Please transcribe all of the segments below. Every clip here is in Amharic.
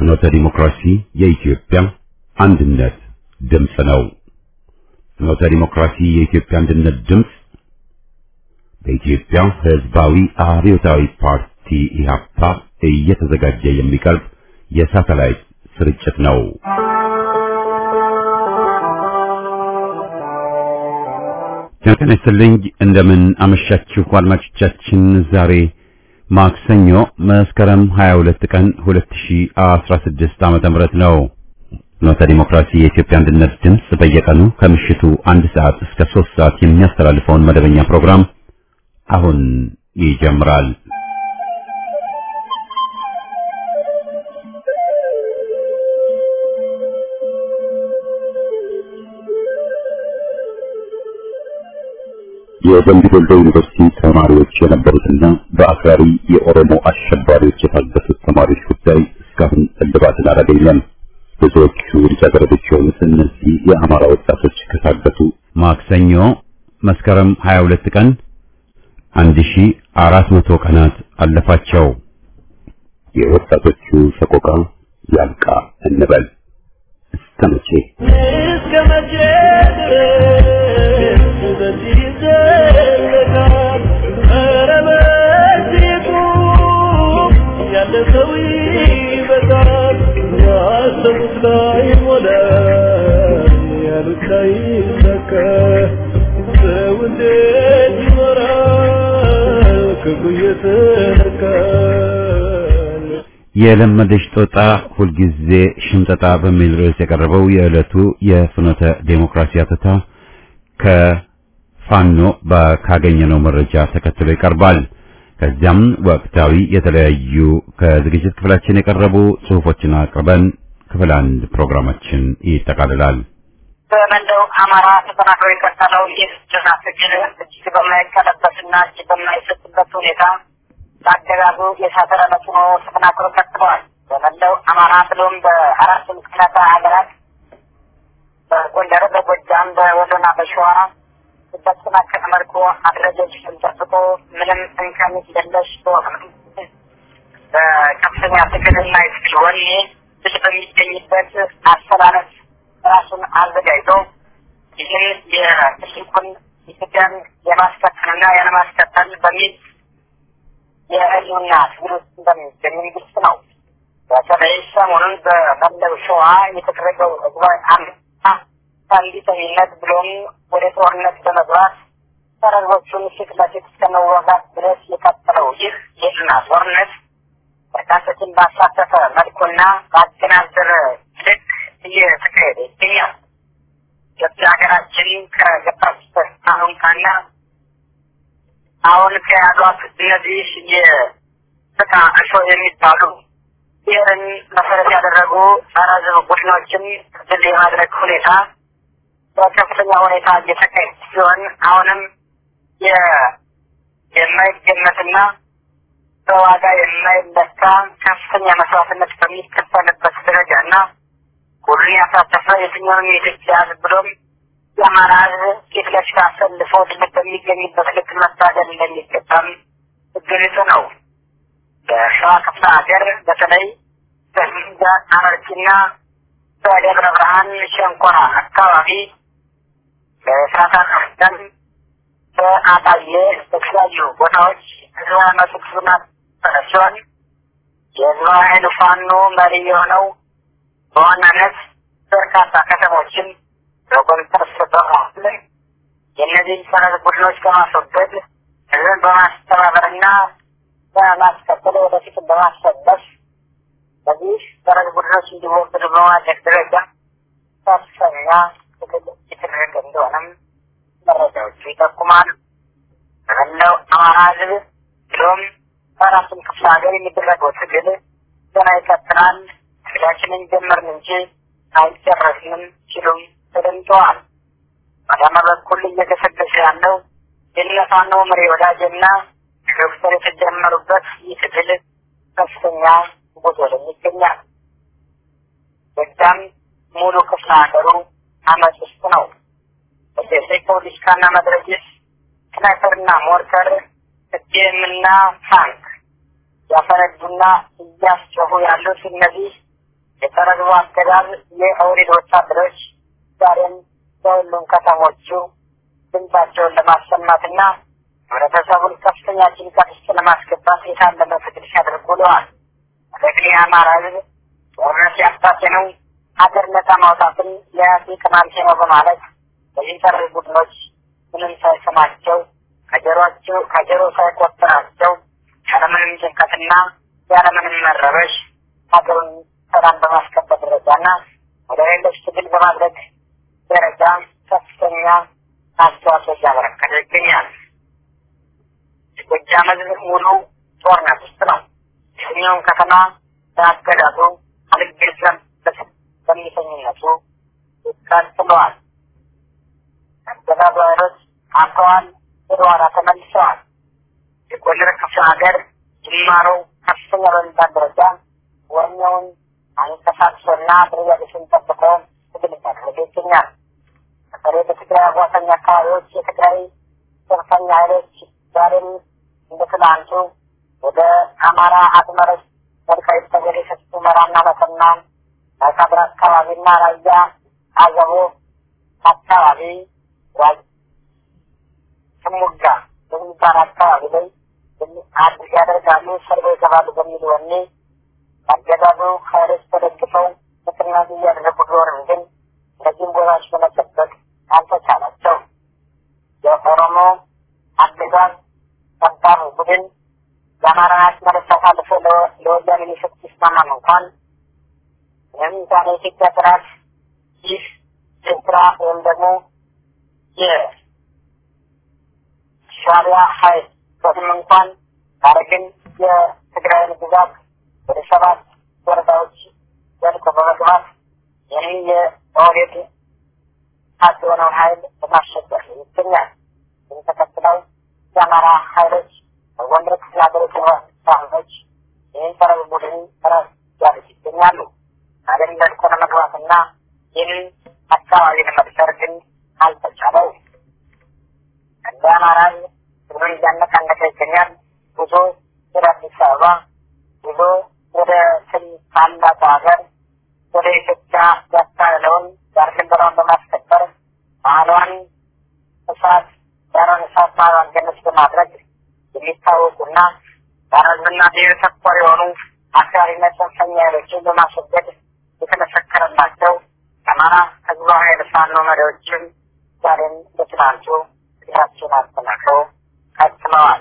ፍኖተ ዲሞክራሲ የኢትዮጵያ አንድነት ድምጽ ነው። ፍኖተ ዲሞክራሲ የኢትዮጵያ አንድነት ድምጽ በኢትዮጵያ ሕዝባዊ አብዮታዊ ፓርቲ ኢህአፓ እየተዘጋጀ የሚቀርብ የሳተላይት ስርጭት ነው። ተከታተሉኝ። እንደምን አመሻችሁ አድማጮቻችን። ዛሬ ማክሰኞ መስከረም 22 ቀን 2016 ዓመተ ምህረት ነው። ፍኖተ ዲሞክራሲ የኢትዮጵያ አንድነት ድምጽ በየቀኑ ከምሽቱ 1 ሰዓት እስከ 3 ሰዓት የሚያስተላልፈውን መደበኛ ፕሮግራም አሁን ይጀምራል። የደምቢ ዶሎ ዩኒቨርሲቲ ተማሪዎች የነበሩትና በአክራሪ የኦሮሞ አሸባሪዎች የታገቱት ተማሪዎች ጉዳይ እስካሁን እልባትን አላገኘም። ብዙዎቹ ልጃገረዶች የሆኑት እነዚህ የአማራ ወጣቶች ከታገቱ ማክሰኞ መስከረም 22 ቀን 1400 ቀናት አለፋቸው። የወጣቶቹ ሰቆቃ ያልቃ እንበል። እስከ መቼ በዚህ ዘለቃል አረበቲቱ ያለፈው ይበቃል ያሰቡት ላይ ሞላ ያሉት ላይ ሰከ ሰው እንዴት ይኖራል ክፉ እየተነካል። የለመደች ጦጣ ሁልጊዜ ሽምጠጣ በሚል ርዕስ የቀረበው የዕለቱ የፍኖተ ዴሞክራሲ አተታ ከፋኖ ካገኘነው መረጃ ተከትሎ ይቀርባል። ከዚያም ወቅታዊ የተለያዩ ከዝግጅት ክፍላችን የቀረቡ ጽሑፎችን አቅርበን ክፍል 1 ፕሮግራማችን ይጠቃልላል። በመላው አማራ ተፈናቅለው የቀጠለው የህዝብና ትግል እጅግ በማይቀለበስና እጅግ በማይሰጥበት ሁኔታ በአገዛዙ የሳተረበት ሆኖ ተፈናቅለው ቀጥለዋል። በመላው አማራ ብሎም በአራት ክፍላተ ሀገራት በጎንደር፣ በጎጃም፣ በወሎና በሸዋ በተጠናከረ መልኩ አደረጃጀቱን ጠብቆ ምንም እንከን የለሽ በከፍተኛ ትግልና የትግል ወኔ ድል በሚገኝበት አሰላለፍ ራሱን አዘጋጅቶ ይህን የትልቁን ኢትዮጵያን የማስቀጠልና ያለማስቀጠል በሚል የህልውና ትግል ውስጥ እንደሚገኝ ግልጽ ነው። በተለይ ሰሞኑን በመላው ሸዋ የተደረገው ህዝባዊ አመጽ ከእንቢተኝነት ብሎም ወደ ጦርነት በመግባት ሰራዊቶቹን ፊት ለፊት እስከመዋጋት ድረስ የቀጠለው ይህ የህልውና ጦርነት በርካቶችን ባሳተፈ መልኩና በአገናዘበ ልክ እየተካሄደ ይገኛል። ኢትዮጵያ ሀገራችን ከገባችበት አሁንካና አሁን ከያዟት እነዚህ የጥቃ እሾ የሚባሉ ብሔርን መሰረት ያደረጉ ጸረ ሕዝብ ቡድኖችን ድል የማድረግ ሁኔታ በከፍተኛ ሁኔታ እየተካሄደ ሲሆን አሁንም የማይገመትና በዋጋ የማይለካ ከፍተኛ መስዋዕትነት በሚከፈልበት ደረጃና ሁሉን ያሳተፈ የትኛውም የኢትዮጵያ ሕዝብ ብሎም የአማራ ሕዝብ ፊት ለፊት አሰልፎ ድል በሚገኝበት ልክ መታገል እንደሚገባም ግልጽ ነው። በሸዋ ክፍለ ሀገር በተለይ በሚንጃ አረርቲና በደብረ ብርሃን ሸንኮራ አካባቢ በሳታን በአጣዬ በተለያዩ ቦታዎች ህዝባዊ ሲሆን የህዝባዊ ኃይል ፋኖ መሪ የሆነው በዋናነት በርካታ ከተሞችን በቁጥጥር ስር በማዋል የእነዚህ ጸረ ቡድኖች በማስወገድ ህዝብን በማስተባበርና በማስቀጠል ወደፊት በማሰለፍ በዚህ ጸረ ቡድኖች እንዲወገዱ በማድረግ ደረጃ ከፍተኛ ትግል እየተደረገ እንደሆነም መረጃዎቹ ይጠቁማሉ። በመላው አማራ ህዝብ ብሎም በአራቱም ክፍለ ሀገር የሚደረገው ትግል ገና ይቀጥላል። ትግላችንን ጀመርን እንጂ አይጨረስንም ሲሉም ተደምጠዋል። በአዳማ በኩል እየተሰደሰ ያለው የፋኖ መሪ ወዳጅና ዶክተር የተጀመሩበት ይህ ትግል ከፍተኛ ቦታ ላይ ይገኛል። በጣም ሙሉ ክፍለ ሀገሩ አመጽ ውስጥ ነው። በዚህ ፖሊስካና መድረጅስ ስናይፐርና ሞርተር ስቴምና ታንክ ያፈረዱና እያስጨሁ ያሉት እነዚህ የተረግቡ አገዛዝ የኦህዴድ ወታደሮች ዛሬም በሁሉም ከተሞቹ ድምፃቸውን ለማሰማትና ህብረተሰቡን ከፍተኛ ጭንቀት ውስጥ ለማስገባት የታለመ ትግል ሲያደርጉ ውለዋል። በግል የአማራ ህዝብ ጦርነት ያስታቴ ነው፣ ሀገር ነጻ ማውጣትን ለያሴ ቅማንቴ ነው በማለት በዚህ ጠሪ ቡድኖች ምንም ሳይሰማቸው ከጀሮ ሳይቆጠራቸው ያለምንም ጭንቀትና ያለምንም መረበሽ ሀገሩን ሰላም በማስከበር ደረጃና ወደ ሌሎች ትግል በማድረግ ደረጃ ከፍተኛ አስተዋጽኦ እያበረከተ ይገኛል። የጎጃም ህዝብ ሙሉ ጦርነት ውስጥ ነው። የትኛውም ከተማ በአገዛዙ አልገዛም በሚሰኝነቱ ቀጥለዋል። አገዛዙ ኃይሎች አልተዋል፣ ወደ ኋላ ተመልሰዋል። የጎንደር ክፍለ ሀገር ጅማሮው ከፍተኛ በሚባል ደረጃ ወኔውን አንቀሳቅሶና ድርጅቱን ጠብቆ ትግል እያደረገ ይገኛል። በተለይ በትግራይ አዋሳኝ አካባቢዎች የትግራይ ጽንፈኛ ኃይሎች ዛሬም እንደ ትናንቱ ወደ አማራ አዝመረስ ወልቃይት ጠገዴ፣ ሰቲት ሁመራና መተማ ማይካድራ አካባቢና ራያ አዘቦ አካባቢ ስሙጋ በሚባል አካባቢ ላይ አዲስ ያደርጋሉ፣ ሰርበው ይገባሉ በሚል ወኔ አገዛዙ ኃይሎች ተደግፈው ምክንያቱ እያደረጉ ቢሆንም ግን እነዚህም ቦታዎች በመጠበቅ አልተቻላቸው። የኦሮሞ አገዛዝ ጠባብ ቡድን የአማራን አስመለስ አሳልፎ ለወያኔ ሊሰጥ ሲስማማም እንኳን ምንም እንኳን የኢትዮጵያ ስርዓት ይህ ኤርትራ ወይም ደግሞ የሻዕቢያ ኃይል በስም እንኳን ዛሬ ግን የትግራይን ግዛት ወደ 7 ወረዳዎች ዘልቆ በመግባት ይህን የኦህዴድ የሆነውን ኃይል በማሸበር ይገኛል። ይህን ተከትለው የአማራ ኃይሎች በጎንደር ክፍለ ሀገር የተባሉት ይህን ሰራዊ ቡድን ራስ ያሉት ይገኛሉ። ሀገር ዘልቆ ለመግባትና ይህን አካባቢ ለመድፈር ግን አልተቻለው። እንደ አማራ ህዝብን እያነቃነቀ ይገኛል። ጉዞ ወደ አዲስ አበባ፣ ጉዞ ወደ ታላቁ ሀገር ወደ ኢትዮጵያ ያካለለውን ዳር ድንበሯን በማስከበር ባህሏን እሳት ዳሯን እሳት ባህሏን ገነት በማድረግ የሚታወቁና ባረዝና ብሔር ተኮር የሆኑ አክራሪነት ጽንፈኛ ኃይሎችን በማስወገድ የተመሰከረላቸው የአማራ ህዝባዊ ኃይል ፋኖ መሪዎችም ዛሬም በትናንቱ ትግላቸውን አጠናክረው ቀጥለዋል።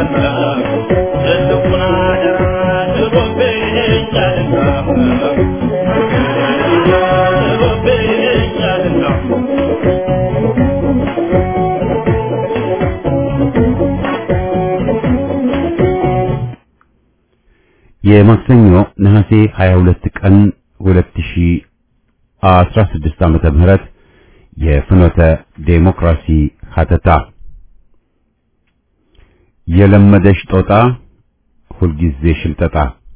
የማክሰኞ ነሐሴ 22 ቀን 2016 ዓመተ ምህረት የፍኖተ ዴሞክራሲ ሀተታ የለመደሽ ጦጣ ሁልጊዜ ሽምጠጣ።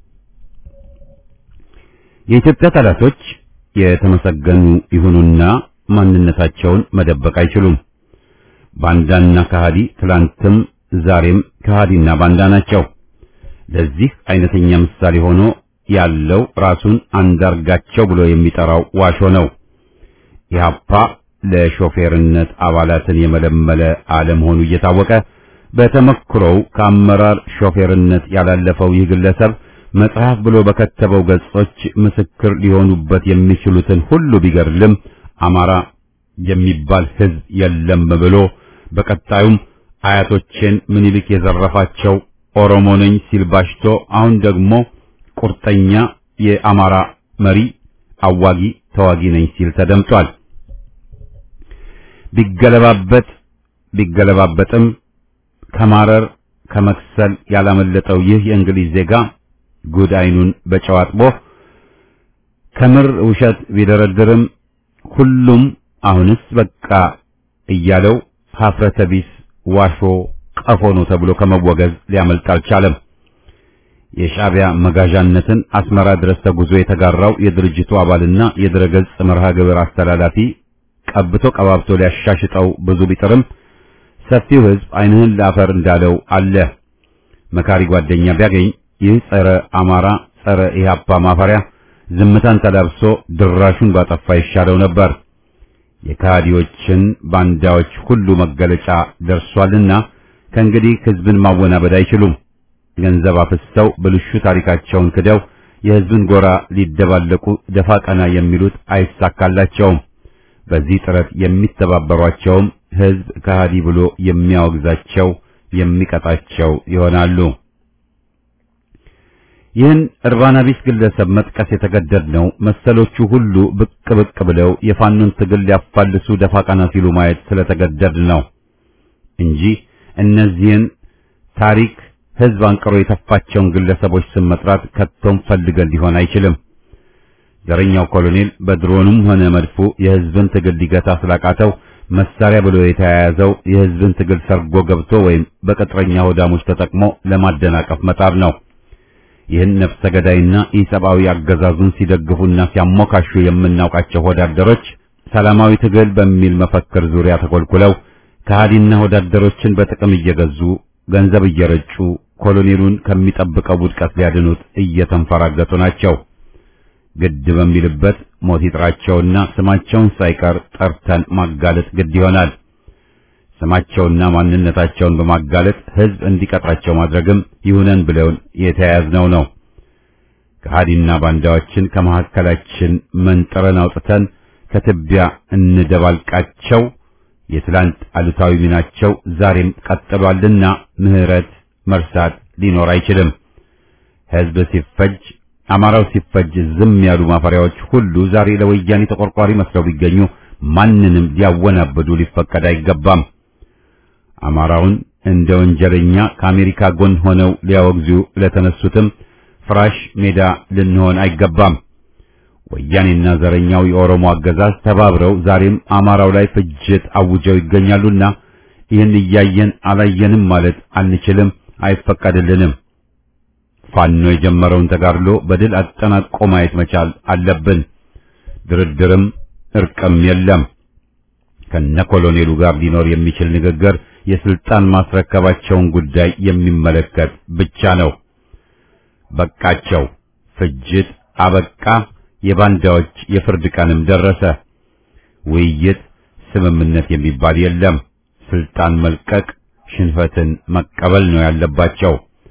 የኢትዮጵያ ጠላቶች የተመሰገኑ ይሁኑና ማንነታቸውን መደበቅ አይችሉም። ባንዳና ከሃዲ ትላንትም ዛሬም ከሃዲና ባንዳ ናቸው። ለዚህ አይነተኛ ምሳሌ ሆኖ ያለው ራሱን አንዳርጋቸው ብሎ የሚጠራው ዋሾ ነው። ኢህአፓ ለሾፌርነት አባላትን የመለመለ አለመሆኑ እየታወቀ በተመክሮው ከአመራር ሾፌርነት ያላለፈው ይህ ግለሰብ መጽሐፍ ብሎ በከተበው ገጾች ምስክር ሊሆኑበት የሚችሉትን ሁሉ ቢገርልም አማራ የሚባል ሕዝብ የለም ብሎ በቀጣዩም አያቶችን ምኒልክ የዘረፋቸው ኦሮሞ ነኝ ሲል ባሽቶ አሁን ደግሞ ቁርጠኛ የአማራ መሪ አዋጊ ተዋጊ ነኝ ሲል ተደምጧል። ቢገለባበጥም ከማረር ከመክሰል ያላመለጠው ይህ የእንግሊዝ ዜጋ ጉድ አይኑን በጨው አጥቦ ከምር ውሸት ቢደረድርም ሁሉም አሁንስ በቃ እያለው ሀፍረተ ቢስ ዋሾ ቀፎ ነው ተብሎ ከመወገዝ ሊያመልጥ አልቻለም። የሻዕቢያ መጋዣነትን አስመራ ድረስ ተጉዞ የተጋራው የድርጅቱ አባልና የድረገጽ መርሃ ግብር አስተላላፊ ቀብቶ ቀባብቶ ሊያሻሽጠው ብዙ ቢጥርም ሰፊው ሕዝብ አይንህን ላፈር እንዳለው አለ። መካሪ ጓደኛ ቢያገኝ ይህ ጸረ አማራ ጸረ ኢህአፓ ማፈሪያ ዝምታን ተላብሶ ድራሹን ባጠፋ ይሻለው ነበር። የካዲዎችን ባንዳዎች ሁሉ መገለጫ ደርሷልና ከእንግዲህ ሕዝብን ማወናበድ አይችሉም። ገንዘብ አፍሰው ብልሹ ታሪካቸውን ክደው የሕዝብን ጎራ ሊደባለቁ ደፋ ቀና የሚሉት አይሳካላቸውም። በዚህ ጥረት የሚተባበሯቸውም ሕዝብ ከሃዲ ብሎ የሚያወግዛቸው የሚቀጣቸው ይሆናሉ። ይህን እርባና ቢስ ግለሰብ መጥቀስ የተገደድነው መሰሎቹ ሁሉ ብቅ ብለው የፋኖን ትግል ሊያፋልሱ ደፋ ቀና ሲሉ ማየት ስለተገደድ ነው እንጂ እነዚህን ታሪክ ሕዝብ አንቀሮ የተፋቸውን ግለሰቦች ስም መጥራት ከቶም ፈልገን ሊሆን አይችልም። ዘረኛው ኮሎኔል በድሮኑም ሆነ መድፉ የሕዝብን ትግል ሊገታ ስላቃተው መሳሪያ ብሎ የተያያዘው የሕዝብን ትግል ሰርጎ ገብቶ ወይም በቅጥረኛ ሆዳሞች ተጠቅሞ ለማደናቀፍ መጣር ነው። ይህን ነፍሰ ገዳይና ኢሰብአዊ አገዛዙን ሲደግፉና ሲያሞካሹ የምናውቃቸው ወዳደሮች ሰላማዊ ትግል በሚል መፈክር ዙሪያ ተኮልኩለው ከሃዲና ወዳደሮችን በጥቅም እየገዙ ገንዘብ እየረጩ ኮሎኔሉን ከሚጠብቀው ውድቀት ሊያድኑት እየተንፈራገጡ ናቸው። ግድ በሚልበት ሞት ይጥራቸውና ስማቸውን ሳይቀር ጠርተን ማጋለጥ ግድ ይሆናል። ስማቸውና ማንነታቸውን በማጋለጥ ሕዝብ እንዲቀጣቸው ማድረግም ይሁነን ብለውን የተያያዝነው ነው። ከሃዲና ባንዳዎችን ከመካከላችን መንጥረን አውጥተን ከትቢያ እንደባልቃቸው የትላንት አሉታዊ ሚናቸው ዛሬም ቀጥሏልና ምህረት መርሳት ሊኖር አይችልም። ሕዝብ ሲፈጅ አማራው ሲፈጅ ዝም ያሉ ማፈሪያዎች ሁሉ ዛሬ ለወያኔ ተቆርቋሪ መስለው ቢገኙ ማንንም ሊያወናብዱ ሊፈቀድ አይገባም። አማራውን እንደ ወንጀለኛ ከአሜሪካ ጎን ሆነው ሊያወግዙ ለተነሱትም ፍራሽ ሜዳ ልንሆን አይገባም። ወያኔና ዘረኛው የኦሮሞ አገዛዝ ተባብረው ዛሬም አማራው ላይ ፍጅት አውጀው ይገኛሉና ይህን እያየን አላየንም ማለት አንችልም፣ አይፈቀድልንም። ፋኖ የጀመረውን ተጋድሎ በድል አጠናቆ ማየት መቻል አለብን። ድርድርም እርቅም የለም። ከነ ኮሎኔሉ ጋር ሊኖር የሚችል ንግግር የስልጣን ማስረከባቸውን ጉዳይ የሚመለከት ብቻ ነው። በቃቸው፣ ፍጅት አበቃ፣ የባንዳዎች የፍርድ ቀንም ደረሰ። ውይይት፣ ስምምነት የሚባል የለም። ስልጣን መልቀቅ፣ ሽንፈትን መቀበል ነው ያለባቸው።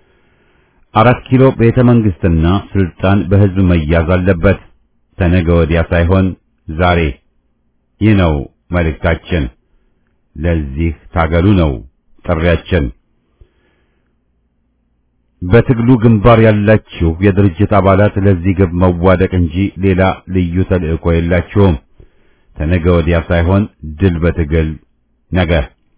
4 ኪሎ ቤተ መንግስትና ስልጣን በህዝብ መያዝ አለበት። ተነገ ወዲያ ሳይሆን ዛሬ። ይህ ነው መልእክታችን። ለዚህ ታገሉ ነው ጥሪያችን። በትግሉ ግንባር ያላችሁ የድርጅት አባላት ለዚህ ግብ መዋደቅ እንጂ ሌላ ልዩ ተልእኮ የላችሁም። ተነገ ወዲያ ሳይሆን ድል በትግል ነገ።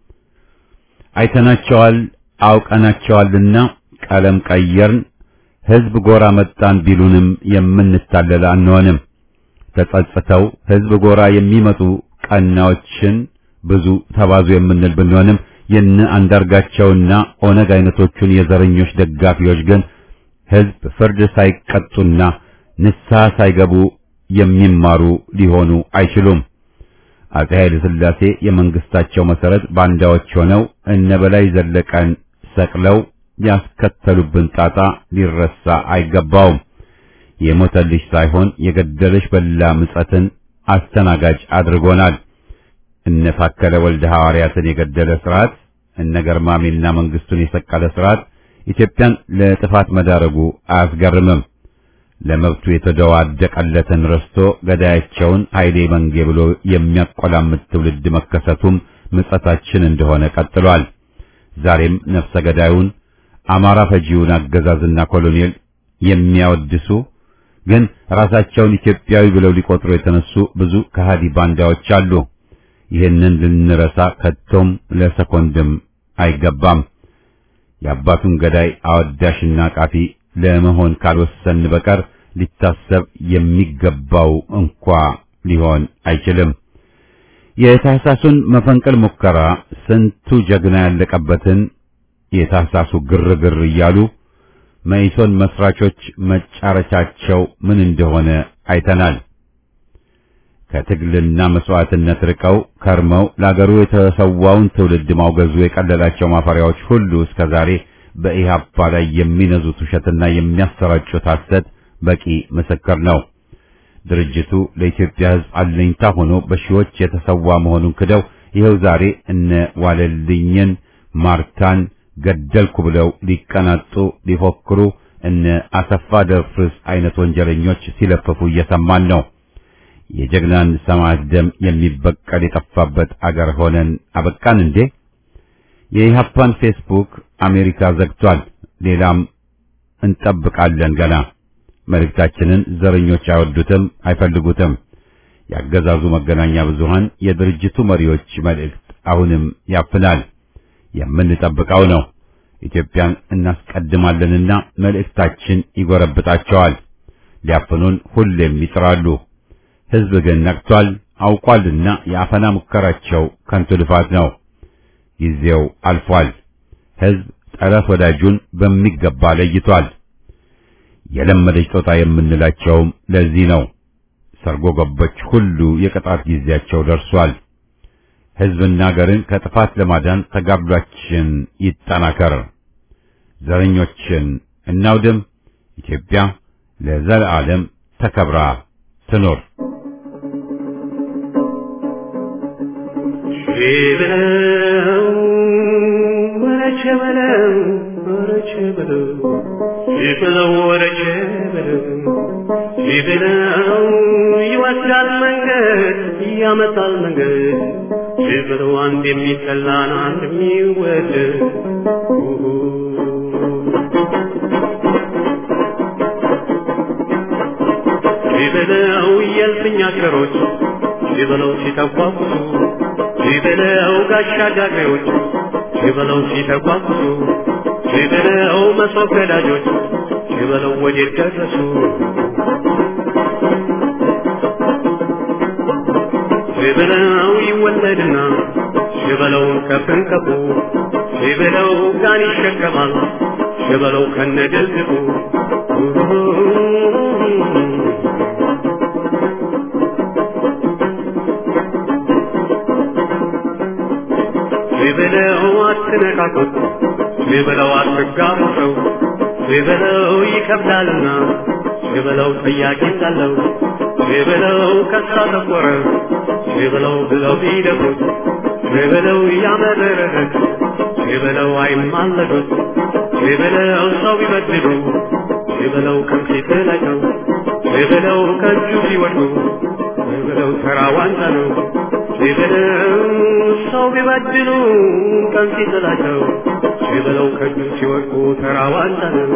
አይተናቸዋል አውቀናቸዋልና ቀለም ቀየርን ህዝብ ጎራ መጣን ቢሉንም የምንታለል አንሆንም። ተጸጽተው ህዝብ ጎራ የሚመጡ ቀናዎችን ብዙ ተባዙ የምንል ብንሆንም የነ አንዳርጋቸውና ኦነግ አይነቶቹን የዘረኞች ደጋፊዎች ግን ህዝብ ፍርድ ሳይቀጡና ንስሐ ሳይገቡ የሚማሩ ሊሆኑ አይችሉም። አፄ ኃይለ ሥላሴ የመንግስታቸው መሰረት ባንዳዎች ሆነው እነ በላይ ዘለቀን ሰቅለው ያስከተሉብን ጣጣ ሊረሳ አይገባውም። የሞተልሽ ሳይሆን የገደለሽ በላ ምጸትን አስተናጋጅ አድርጎናል። እነ ታከለ ወልደ ሐዋርያትን የገደለ ስርዓት፣ እነ ገርማሜና መንግስቱን የሰቀለ ስርዓት ኢትዮጵያን ለጥፋት መዳረጉ አያስገርምም። ለመብቱ የተደዋደቀለትን ረስቶ ገዳያቸውን ኃይሌ መንጌ ብሎ የሚያቆላምጥ ትውልድ መከሰቱም ምጸታችን እንደሆነ ቀጥሏል። ዛሬም ነፍሰ ገዳዩን አማራ ፈጂውን አገዛዝና ኮሎኔል የሚያወድሱ ግን ራሳቸውን ኢትዮጵያዊ ብለው ሊቆጥሩ የተነሱ ብዙ ከሃዲ ባንዳዎች አሉ። ይህንን ልንረሳ ከቶም ለሰኮንድም አይገባም። የአባቱን ገዳይ አወዳሽና ቃፊ ለመሆን ካልወሰን በቀር ሊታሰብ የሚገባው እንኳ ሊሆን አይችልም። የታህሳሱን መፈንቅል ሙከራ ስንቱ ጀግና ያለቀበትን የታህሳሱ ግርግር እያሉ መኢሶን መስራቾች መጫረቻቸው ምን እንደሆነ አይተናል። ከትግልና መስዋዕትነት ርቀው ከርመው ለአገሩ የተሰዋውን ትውልድ ማውገዙ የቀለላቸው ማፈሪያዎች ሁሉ እስከዛሬ በኢህአፓ ላይ የሚነዙት ውሸትና የሚያሰራጩት ሐሰት በቂ ምስክር ነው። ድርጅቱ ለኢትዮጵያ ሕዝብ አለኝታ ሆኖ በሺዎች የተሰዋ መሆኑን ክደው ይኸው ዛሬ እነ ዋለልኝን ማርታን ገደልኩ ብለው ሊቀናጡ ሊፎክሩ እነ አሰፋ ደፍርስ አይነት ወንጀለኞች ሲለፈፉ እየሰማን ነው። የጀግናን ሰማዕት ደም የሚበቀል የጠፋበት አገር ሆነን አበቃን እንዴ? የኢህአፓን ፌስቡክ አሜሪካ ዘግቷል። ሌላም እንጠብቃለን ገና። መልእክታችንን ዘረኞች አይወዱትም፣ አይፈልጉትም። ያገዛዙ መገናኛ ብዙሃን የድርጅቱ መሪዎች መልእክት አሁንም ያፍናል። የምንጠብቀው ነው። ኢትዮጵያን እናስቀድማለንና መልእክታችን ይጎረብጣቸዋል። ሊያፍኑን ሁሌም ይጥራሉ። ሕዝብ ግን ነቅቷል፣ አውቋልና የአፈና ሙከራቸው ከንቱ ልፋት ነው። ጊዜው አልፏል። ሕዝብ ጠላት ወዳጁን በሚገባ ለይቷል። የለመደች ጦጣ የምንላቸውም ለዚህ ነው። ሰርጎ ገቦች ሁሉ የቅጣት ጊዜያቸው ደርሷል። ሕዝብና አገርን ከጥፋት ለማዳን ተጋድሏችን ይጠናከር። ዘረኞችን እናውድም። ኢትዮጵያ ለዘላለም ተከብራ ትኖር። ይወስዳል መንገድ ያመጣል መንገድ ሲበለው አንድ የሚጠላን አንድ የሚወደድ ሲበለው የልፍኝ አገሮች ሲበለው ሲተቋቁሱ ሲበለው ጋሻ ጃግሬዎች ሲበለው ሲተቋቁሱ ሲበለው መሶብ ገዳጆች ሲበለው ወዴት ደረሱ ሲበለው ይወለድና ሲበለው ከፍንከፉ ሲበለው ጋን ይሸከማል ሲበለው ከነደዝቁ ሲበለው አትነካኩት ሲበለው አትጋሩ ሰው ሲበለው ይከብዳልና ሲበለው ጥያቄ ሳለው ሲበለው ከሳ ተቆረ ሲበለው ብለው ቢደፉት ሲበለው ያመረረት ሲበለው አይማለዱት ሲበለው ሰው ቢበድሉ ሲበለው ከፊት ላይ ነው ሲበለው ከእጁ ቢወድቁ ሲበለው ተራ ዋንጫ ነው ሲበለው ሰው ቢበድሉ ቀን ሲጥላቸው ሲበለው ከእጁ ሲወድቁ ተራው አንተ ነው።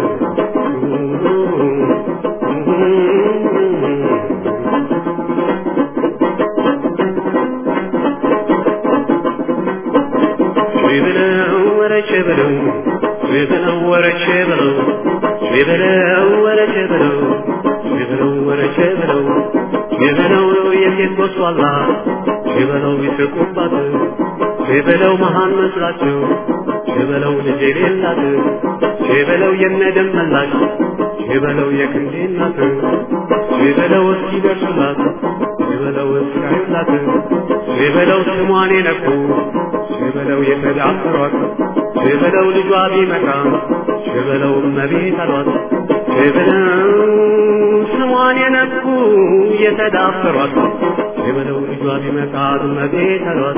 ሲበለው ወረቼ በለው ሲበለው ወረቼ በለው ሲበለው ወረቼ በለው ሲበለው ወረቼ በለው ሲበለው የሴት ጎስቋላ ሲበለው ይስቁባት ሲበለው መሃን መስላቸው ሲበለው ልጅ የሌላት ሲበለው የነደም መላሽ ሲበለው የክንዴ እናት ሲበለው እስኪደርሱላት ሲበለው እስካዩላት ሲበለው ስሟን የነኩ ሲበለው የተዳፈሯት ሲበለው ልጇ ቢመጣ ሲበለው እመቤት አሏት ሲበለው ስሟን የነኩ የተዳፈሯት ሲበለው ልጇ ቢመጣ እመቤት አሏት።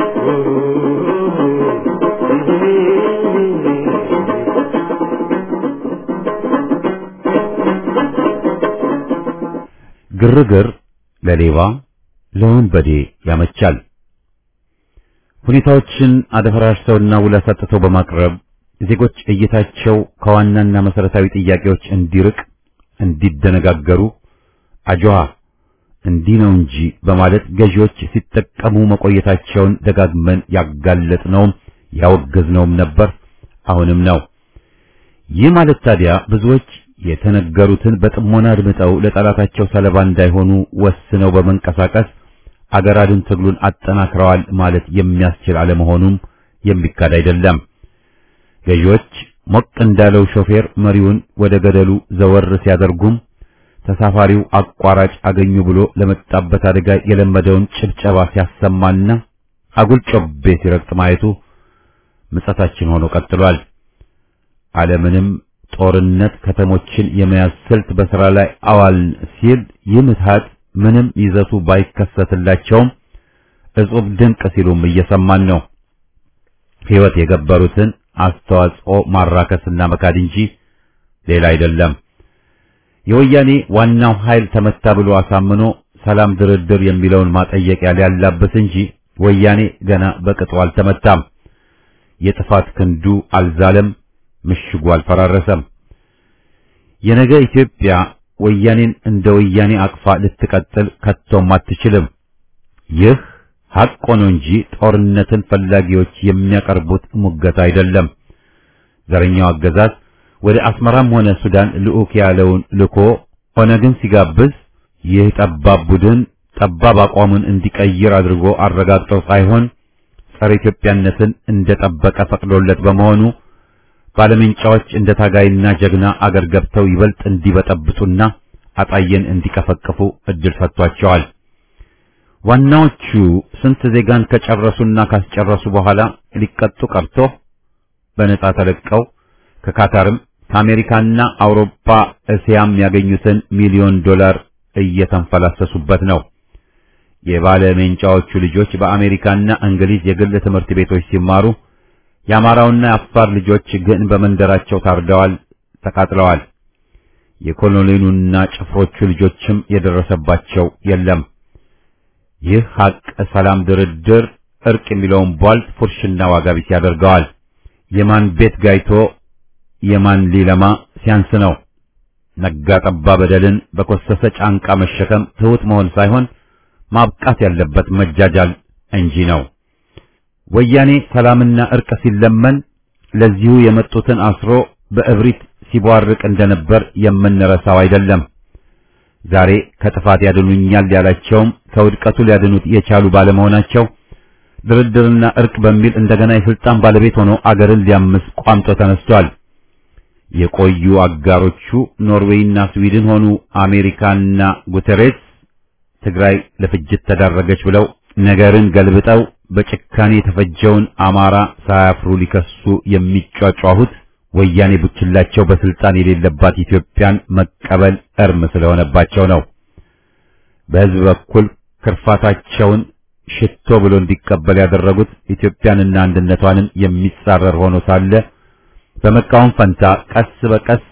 ግርግር ለሌባ ለወንበዴ ያመቻል። ሁኔታዎችን አደፈራርሰውና ውላ ሰጥተው በማቅረብ ዜጎች እይታቸው ከዋናና መሰረታዊ ጥያቄዎች እንዲርቅ እንዲደነጋገሩ አጆሃ እንዲህ ነው እንጂ በማለት ገዢዎች ሲጠቀሙ መቆየታቸውን ደጋግመን ያጋለጥነውም ያወገዝነውም ነበር፣ አሁንም ነው። ይህ ማለት ታዲያ ብዙዎች የተነገሩትን በጥሞና አድምጠው ለጠላታቸው ሰለባ እንዳይሆኑ ወስነው በመንቀሳቀስ አገር አድን ትግሉን አጠናክረዋል ማለት የሚያስችል አለመሆኑም የሚካድ አይደለም። ገዢዎች ሞቅ እንዳለው ሾፌር መሪውን ወደ ገደሉ ዘወር ሲያደርጉም ተሳፋሪው አቋራጭ አገኙ ብሎ ለመጣበት አደጋ የለመደውን ጭብጨባ ሲያሰማና አጉል ጮቤ ሲረግጥ ማየቱ ምጸታችን ሆኖ ቀጥሏል። ዓለምንም ጦርነት ከተሞችን የመያዝ ስልት በሥራ ላይ አዋልን ሲል ይህ ምትሃት ምንም ይዘቱ ባይከሰትላቸውም እጹብ ድንቅ ሲሉም እየሰማን ነው። ሕይወት የገበሩትን አስተዋጽኦ ማራከስና መካድ እንጂ ሌላ አይደለም። የወያኔ ዋናው ኃይል ተመታ ብሎ አሳምኖ ሰላም ድርድር የሚለውን ማጠየቂያ ሊያላብስ እንጂ ወያኔ ገና በቅጡ አልተመታም። የጥፋት ክንዱ አልዛለም፣ ምሽጉ አልፈራረሰም። የነገ ኢትዮጵያ ወያኔን እንደ ወያኔ አቅፋ ልትቀጥል ከቶም አትችልም። ይህ ሐቅ ሆኖ እንጂ ጦርነትን ፈላጊዎች የሚያቀርቡት ሙገታ አይደለም። ዘረኛው አገዛዝ ወደ አስመራም ሆነ ሱዳን ልዑክ ያለውን ልኮ ኦነግን ሲጋብዝ ይህ ጠባብ ቡድን ጠባብ አቋሙን እንዲቀይር አድርጎ አረጋግጦ ሳይሆን ጸረ ኢትዮጵያነትን እንደጠበቀ ፈቅዶለት በመሆኑ ባለምንጫዎች እንደ ታጋይና ጀግና አገር ገብተው ይበልጥ እንዲበጠብጡና አጣየን እንዲቀፈቅፉ እድል ሰጥቷቸዋል። ዋናዎቹ ስንት ዜጋን ከጨረሱና ካስጨረሱ በኋላ ሊቀጡ ቀርቶ በነጻ ተለቀው ከካታርም ከአሜሪካና አውሮፓ እስያም ያገኙትን ሚሊዮን ዶላር እየተንፈላሰሱበት ነው። የባለምንጫዎቹ ልጆች በአሜሪካና እንግሊዝ የግል ትምህርት ቤቶች ሲማሩ የአማራውና የአፋር ልጆች ግን በመንደራቸው ታርደዋል፣ ተቃጥለዋል። የኮሎኔሉና ጭፍሮቹ ልጆችም የደረሰባቸው የለም። ይህ ሐቅ ሰላም፣ ድርድር፣ እርቅ የሚለውን ቧልት ፉርሽና ዋጋ ቢስ ያደርገዋል። የማን ቤት ጋይቶ የማን ሊለማ ሲያንስ ነው። ነጋ ጠባ በደልን በኮሰሰ ጫንቃ መሸከም ትሑት መሆን ሳይሆን ማብቃት ያለበት መጃጃል እንጂ ነው። ወያኔ ሰላምና እርቅ ሲለመን ለዚሁ የመጡትን አስሮ በእብሪት ሲቧርቅ እንደነበር የምንረሳው አይደለም። ዛሬ ከጥፋት ያድኑኛል ያላቸውም ከውድቀቱ ሊያድኑት የቻሉ ባለመሆናቸው ድርድርና እርቅ በሚል እንደገና የስልጣን ባለቤት ሆኖ አገርን ሊያምስ ቋምጦ ተነስቷል። የቆዩ አጋሮቹ ኖርዌይና ስዊድን ሆኑ አሜሪካና ጉተሬስ ትግራይ ለፍጅት ተዳረገች ብለው ነገርን ገልብጠው በጭካኔ የተፈጀውን አማራ ሳያፍሩ ሊከሱ የሚጫጫሁት ወያኔ ቡችላቸው በስልጣን የሌለባት ኢትዮጵያን መቀበል እርም ስለሆነባቸው ነው። በሕዝብ በኩል ክርፋታቸውን ሽቶ ብሎ እንዲቀበል ያደረጉት ኢትዮጵያንና አንድነቷንም የሚጻረር ሆኖ ሳለ በመቃወም ፈንታ ቀስ በቀስ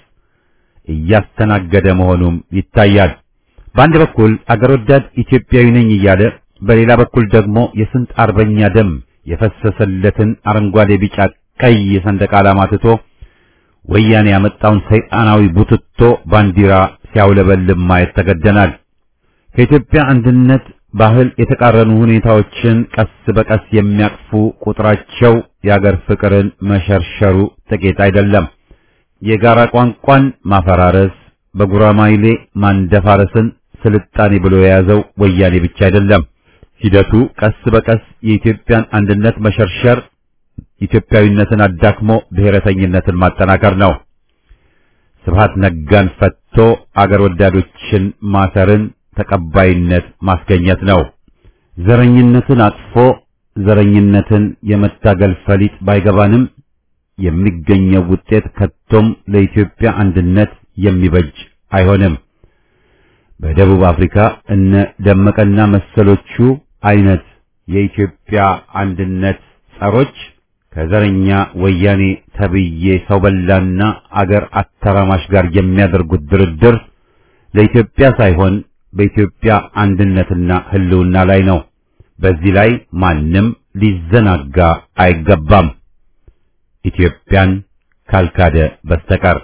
እያስተናገደ መሆኑም ይታያል። በአንድ በኩል አገር ወዳድ ኢትዮጵያዊ ነኝ እያለ በሌላ በኩል ደግሞ የስንት አርበኛ ደም የፈሰሰለትን አረንጓዴ ቢጫ ቀይ የሰንደቅ ዓላማ ትቶ ወያኔ ያመጣውን ሰይጣናዊ ቡትቶ ባንዲራ ሲያውለበልብ ማየት ተገደናል። ከኢትዮጵያ አንድነት ባህል የተቃረኑ ሁኔታዎችን ቀስ በቀስ የሚያቅፉ ቁጥራቸው የአገር ፍቅርን መሸርሸሩ ጥቂት አይደለም። የጋራ ቋንቋን ማፈራረስ፣ በጉራማይሌ ማንደፋረስን ስልጣኔ ብሎ የያዘው ወያኔ ብቻ አይደለም። ሂደቱ ቀስ በቀስ የኢትዮጵያን አንድነት መሸርሸር፣ ኢትዮጵያዊነትን አዳክሞ ብሔረተኝነትን ማጠናከር ነው። ስብሃት ነጋን ፈቶ አገር ወዳዶችን ማሰርን ተቀባይነት ማስገኘት ነው። ዘረኝነትን አጥፎ ዘረኝነትን የመታገል ፈሊጥ ባይገባንም የሚገኘው ውጤት ከቶም ለኢትዮጵያ አንድነት የሚበጅ አይሆንም። በደቡብ አፍሪካ እነ ደመቀና መሰሎቹ አይነት የኢትዮጵያ አንድነት ጸሮች ከዘረኛ ወያኔ ተብዬ ሰው በላና አገር አተራማሽ ጋር የሚያደርጉት ድርድር ለኢትዮጵያ ሳይሆን በኢትዮጵያ አንድነትና ሕልውና ላይ ነው። በዚህ ላይ ማንም ሊዘናጋ አይገባም፣ ኢትዮጵያን ካልካደ በስተቀር።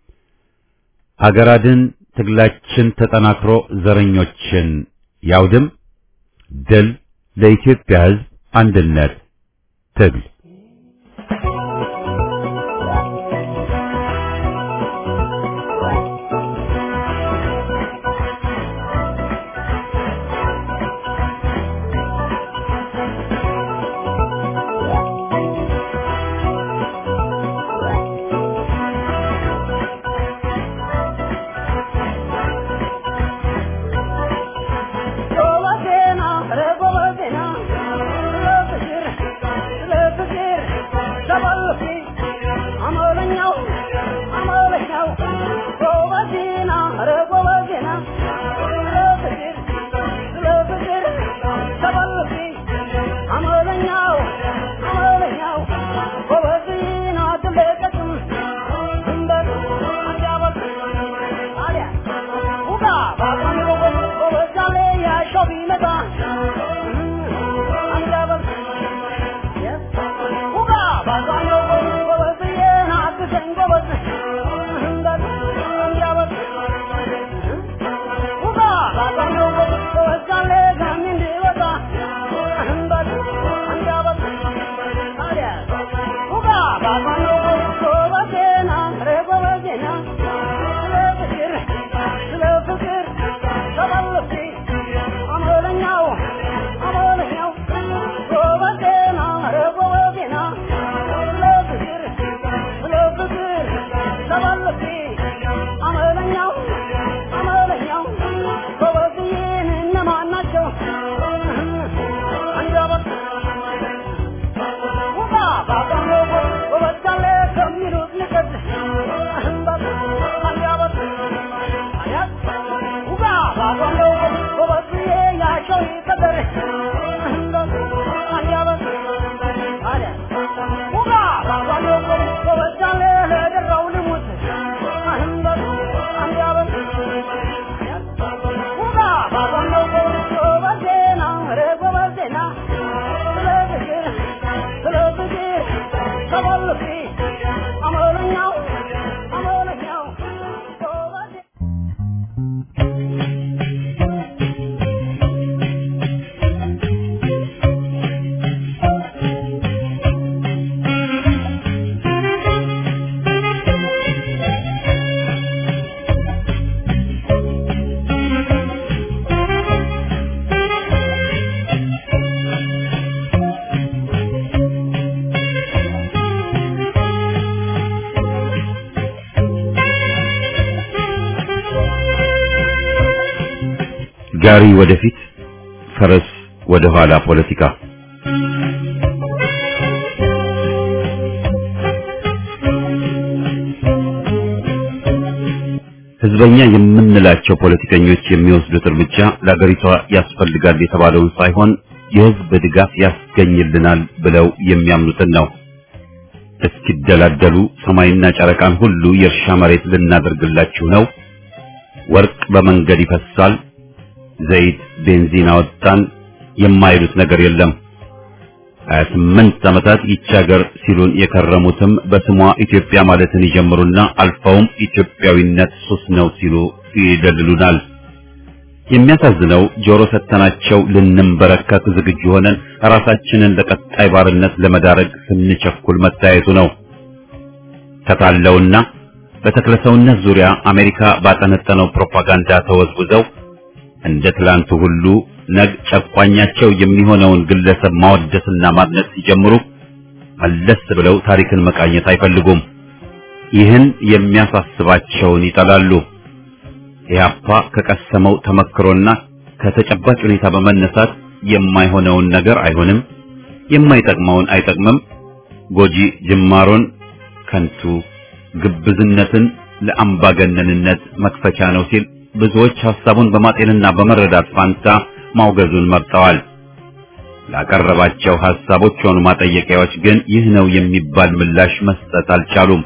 አገራድን ትግላችን ተጠናክሮ ዘረኞችን ያውድም። ድል ለኢትዮጵያ ሕዝብ አንድነት ትግል። ጋሪ ወደፊት ፈረስ ወደ ኋላ ፖለቲካ። ህዝበኛ የምንላቸው ፖለቲከኞች የሚወስዱት እርምጃ ለአገሪቷ ያስፈልጋል የተባለውን ሳይሆን የህዝብ ድጋፍ ያስገኝልናል ብለው የሚያምኑትን ነው። እስኪደላደሉ ሰማይና ጨረቃን ሁሉ የእርሻ መሬት ልናደርግላችሁ ነው፣ ወርቅ በመንገድ ይፈሳል፣ ዘይት ቤንዚን አወጣን፣ የማይሉት ነገር የለም። 28 ዓመታት ይህች ሀገር ሲሉን የከረሙትም በስሟ ኢትዮጵያ ማለትን ይጀምሩና አልፈውም ኢትዮጵያዊነት ሱስ ነው ሲሉ ይደልሉናል። የሚያሳዝነው ጆሮ ሰተናቸው ልንንበረከክ ዝግጁ ሆነን ራሳችንን ለቀጣይ ባርነት ለመዳረግ ስንቸኩል መታየቱ ነው። ተታለውና በተክለሰውነት ዙሪያ አሜሪካ ባጠነጠነው ፕሮፓጋንዳ ተወዝውዘው እንደ ትላንቱ ሁሉ ነግ ጨቋኛቸው የሚሆነውን ግለሰብ ማወደስና ማድነቅ ሲጀምሩ መለስ ብለው ታሪክን መቃኘት አይፈልጉም። ይህን የሚያሳስባቸውን ይጠላሉ። ኢህአፓ ከቀሰመው ተመክሮና ከተጨባጭ ሁኔታ በመነሳት የማይሆነውን ነገር አይሆንም፣ የማይጠቅመውን አይጠቅምም፣ ጎጂ ጅማሮን ከንቱ፣ ግብዝነትን ለአምባገነንነት መክፈቻ ነው ሲል ብዙዎች ሐሳቡን በማጤንና በመረዳት ፋንታ ማውገዙን መርጠዋል። ላቀረባቸው ሐሳቦች ሆኑ ማጠየቂያዎች ግን ይህ ነው የሚባል ምላሽ መስጠት አልቻሉም።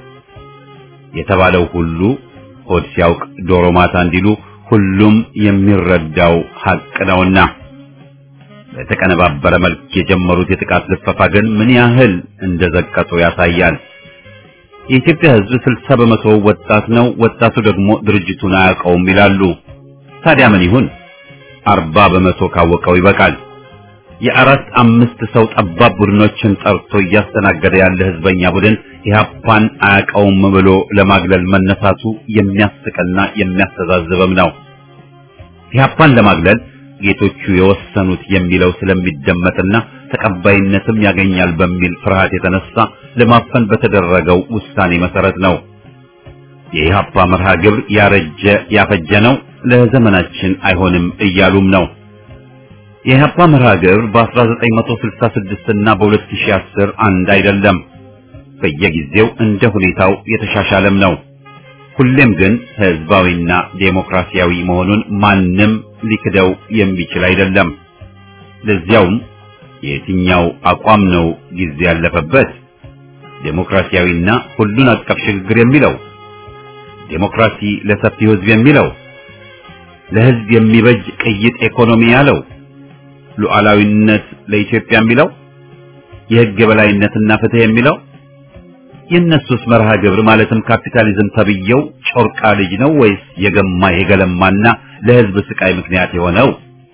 የተባለው ሁሉ ሆድ ሲያውቅ ዶሮ ማታ እንዲሉ ሁሉም የሚረዳው ሐቅ ነውና በተቀነባበረ መልክ የጀመሩት የጥቃት ልፈፋ ግን ምን ያህል እንደዘቀጡ ያሳያል። የኢትዮጵያ ሕዝብ 60 በመቶ ወጣት ነው፣ ወጣቱ ደግሞ ድርጅቱን አያውቀውም ይላሉ። ታዲያ ምን ይሁን? 40 በመቶ ካወቀው ይበቃል። የአራት አምስት ሰው ጠባብ ቡድኖችን ጠርቶ እያስተናገደ ያለ ህዝበኛ ቡድን ኢህአፓን አያውቀውም ብሎ ለማግለል መነሳቱ የሚያስቀና የሚያስተዛዝብም ነው። ኢህአፓን ለማግለል ጌቶቹ የወሰኑት የሚለው ስለሚደመጥና ተቀባይነትም ያገኛል በሚል ፍርሃት የተነሳ ለማፈን በተደረገው ውሳኔ መሰረት ነው። የኢህአፓ መርሃ ግብር ያረጀ ያፈጀ ነው፣ ለዘመናችን አይሆንም እያሉም ነው። የኢህአፓ መርሃ ግብር በ1966 እና በ2010 አንድ አይደለም። በየጊዜው እንደ ሁኔታው የተሻሻለም ነው። ሁሌም ግን ህዝባዊና ዴሞክራሲያዊ መሆኑን ማንም ሊክደው የሚችል አይደለም። ለዚያውም የትኛው አቋም ነው ጊዜ ያለፈበት? ዴሞክራሲያዊና ሁሉን አቀፍ ሽግግር የሚለው? ዴሞክራሲ ለሰፊው ህዝብ የሚለው? ለህዝብ የሚበጅ ቅይጥ ኢኮኖሚ ያለው? ሉዓላዊነት ለኢትዮጵያ የሚለው? የህግ የበላይነትና ፍትህ የሚለው? የነሱስ መርሃ ግብር ማለትም ካፒታሊዝም ተብየው ጮርቃ ልጅ ነው ወይስ የገማ የገለማና ለህዝብ ስቃይ ምክንያት የሆነው?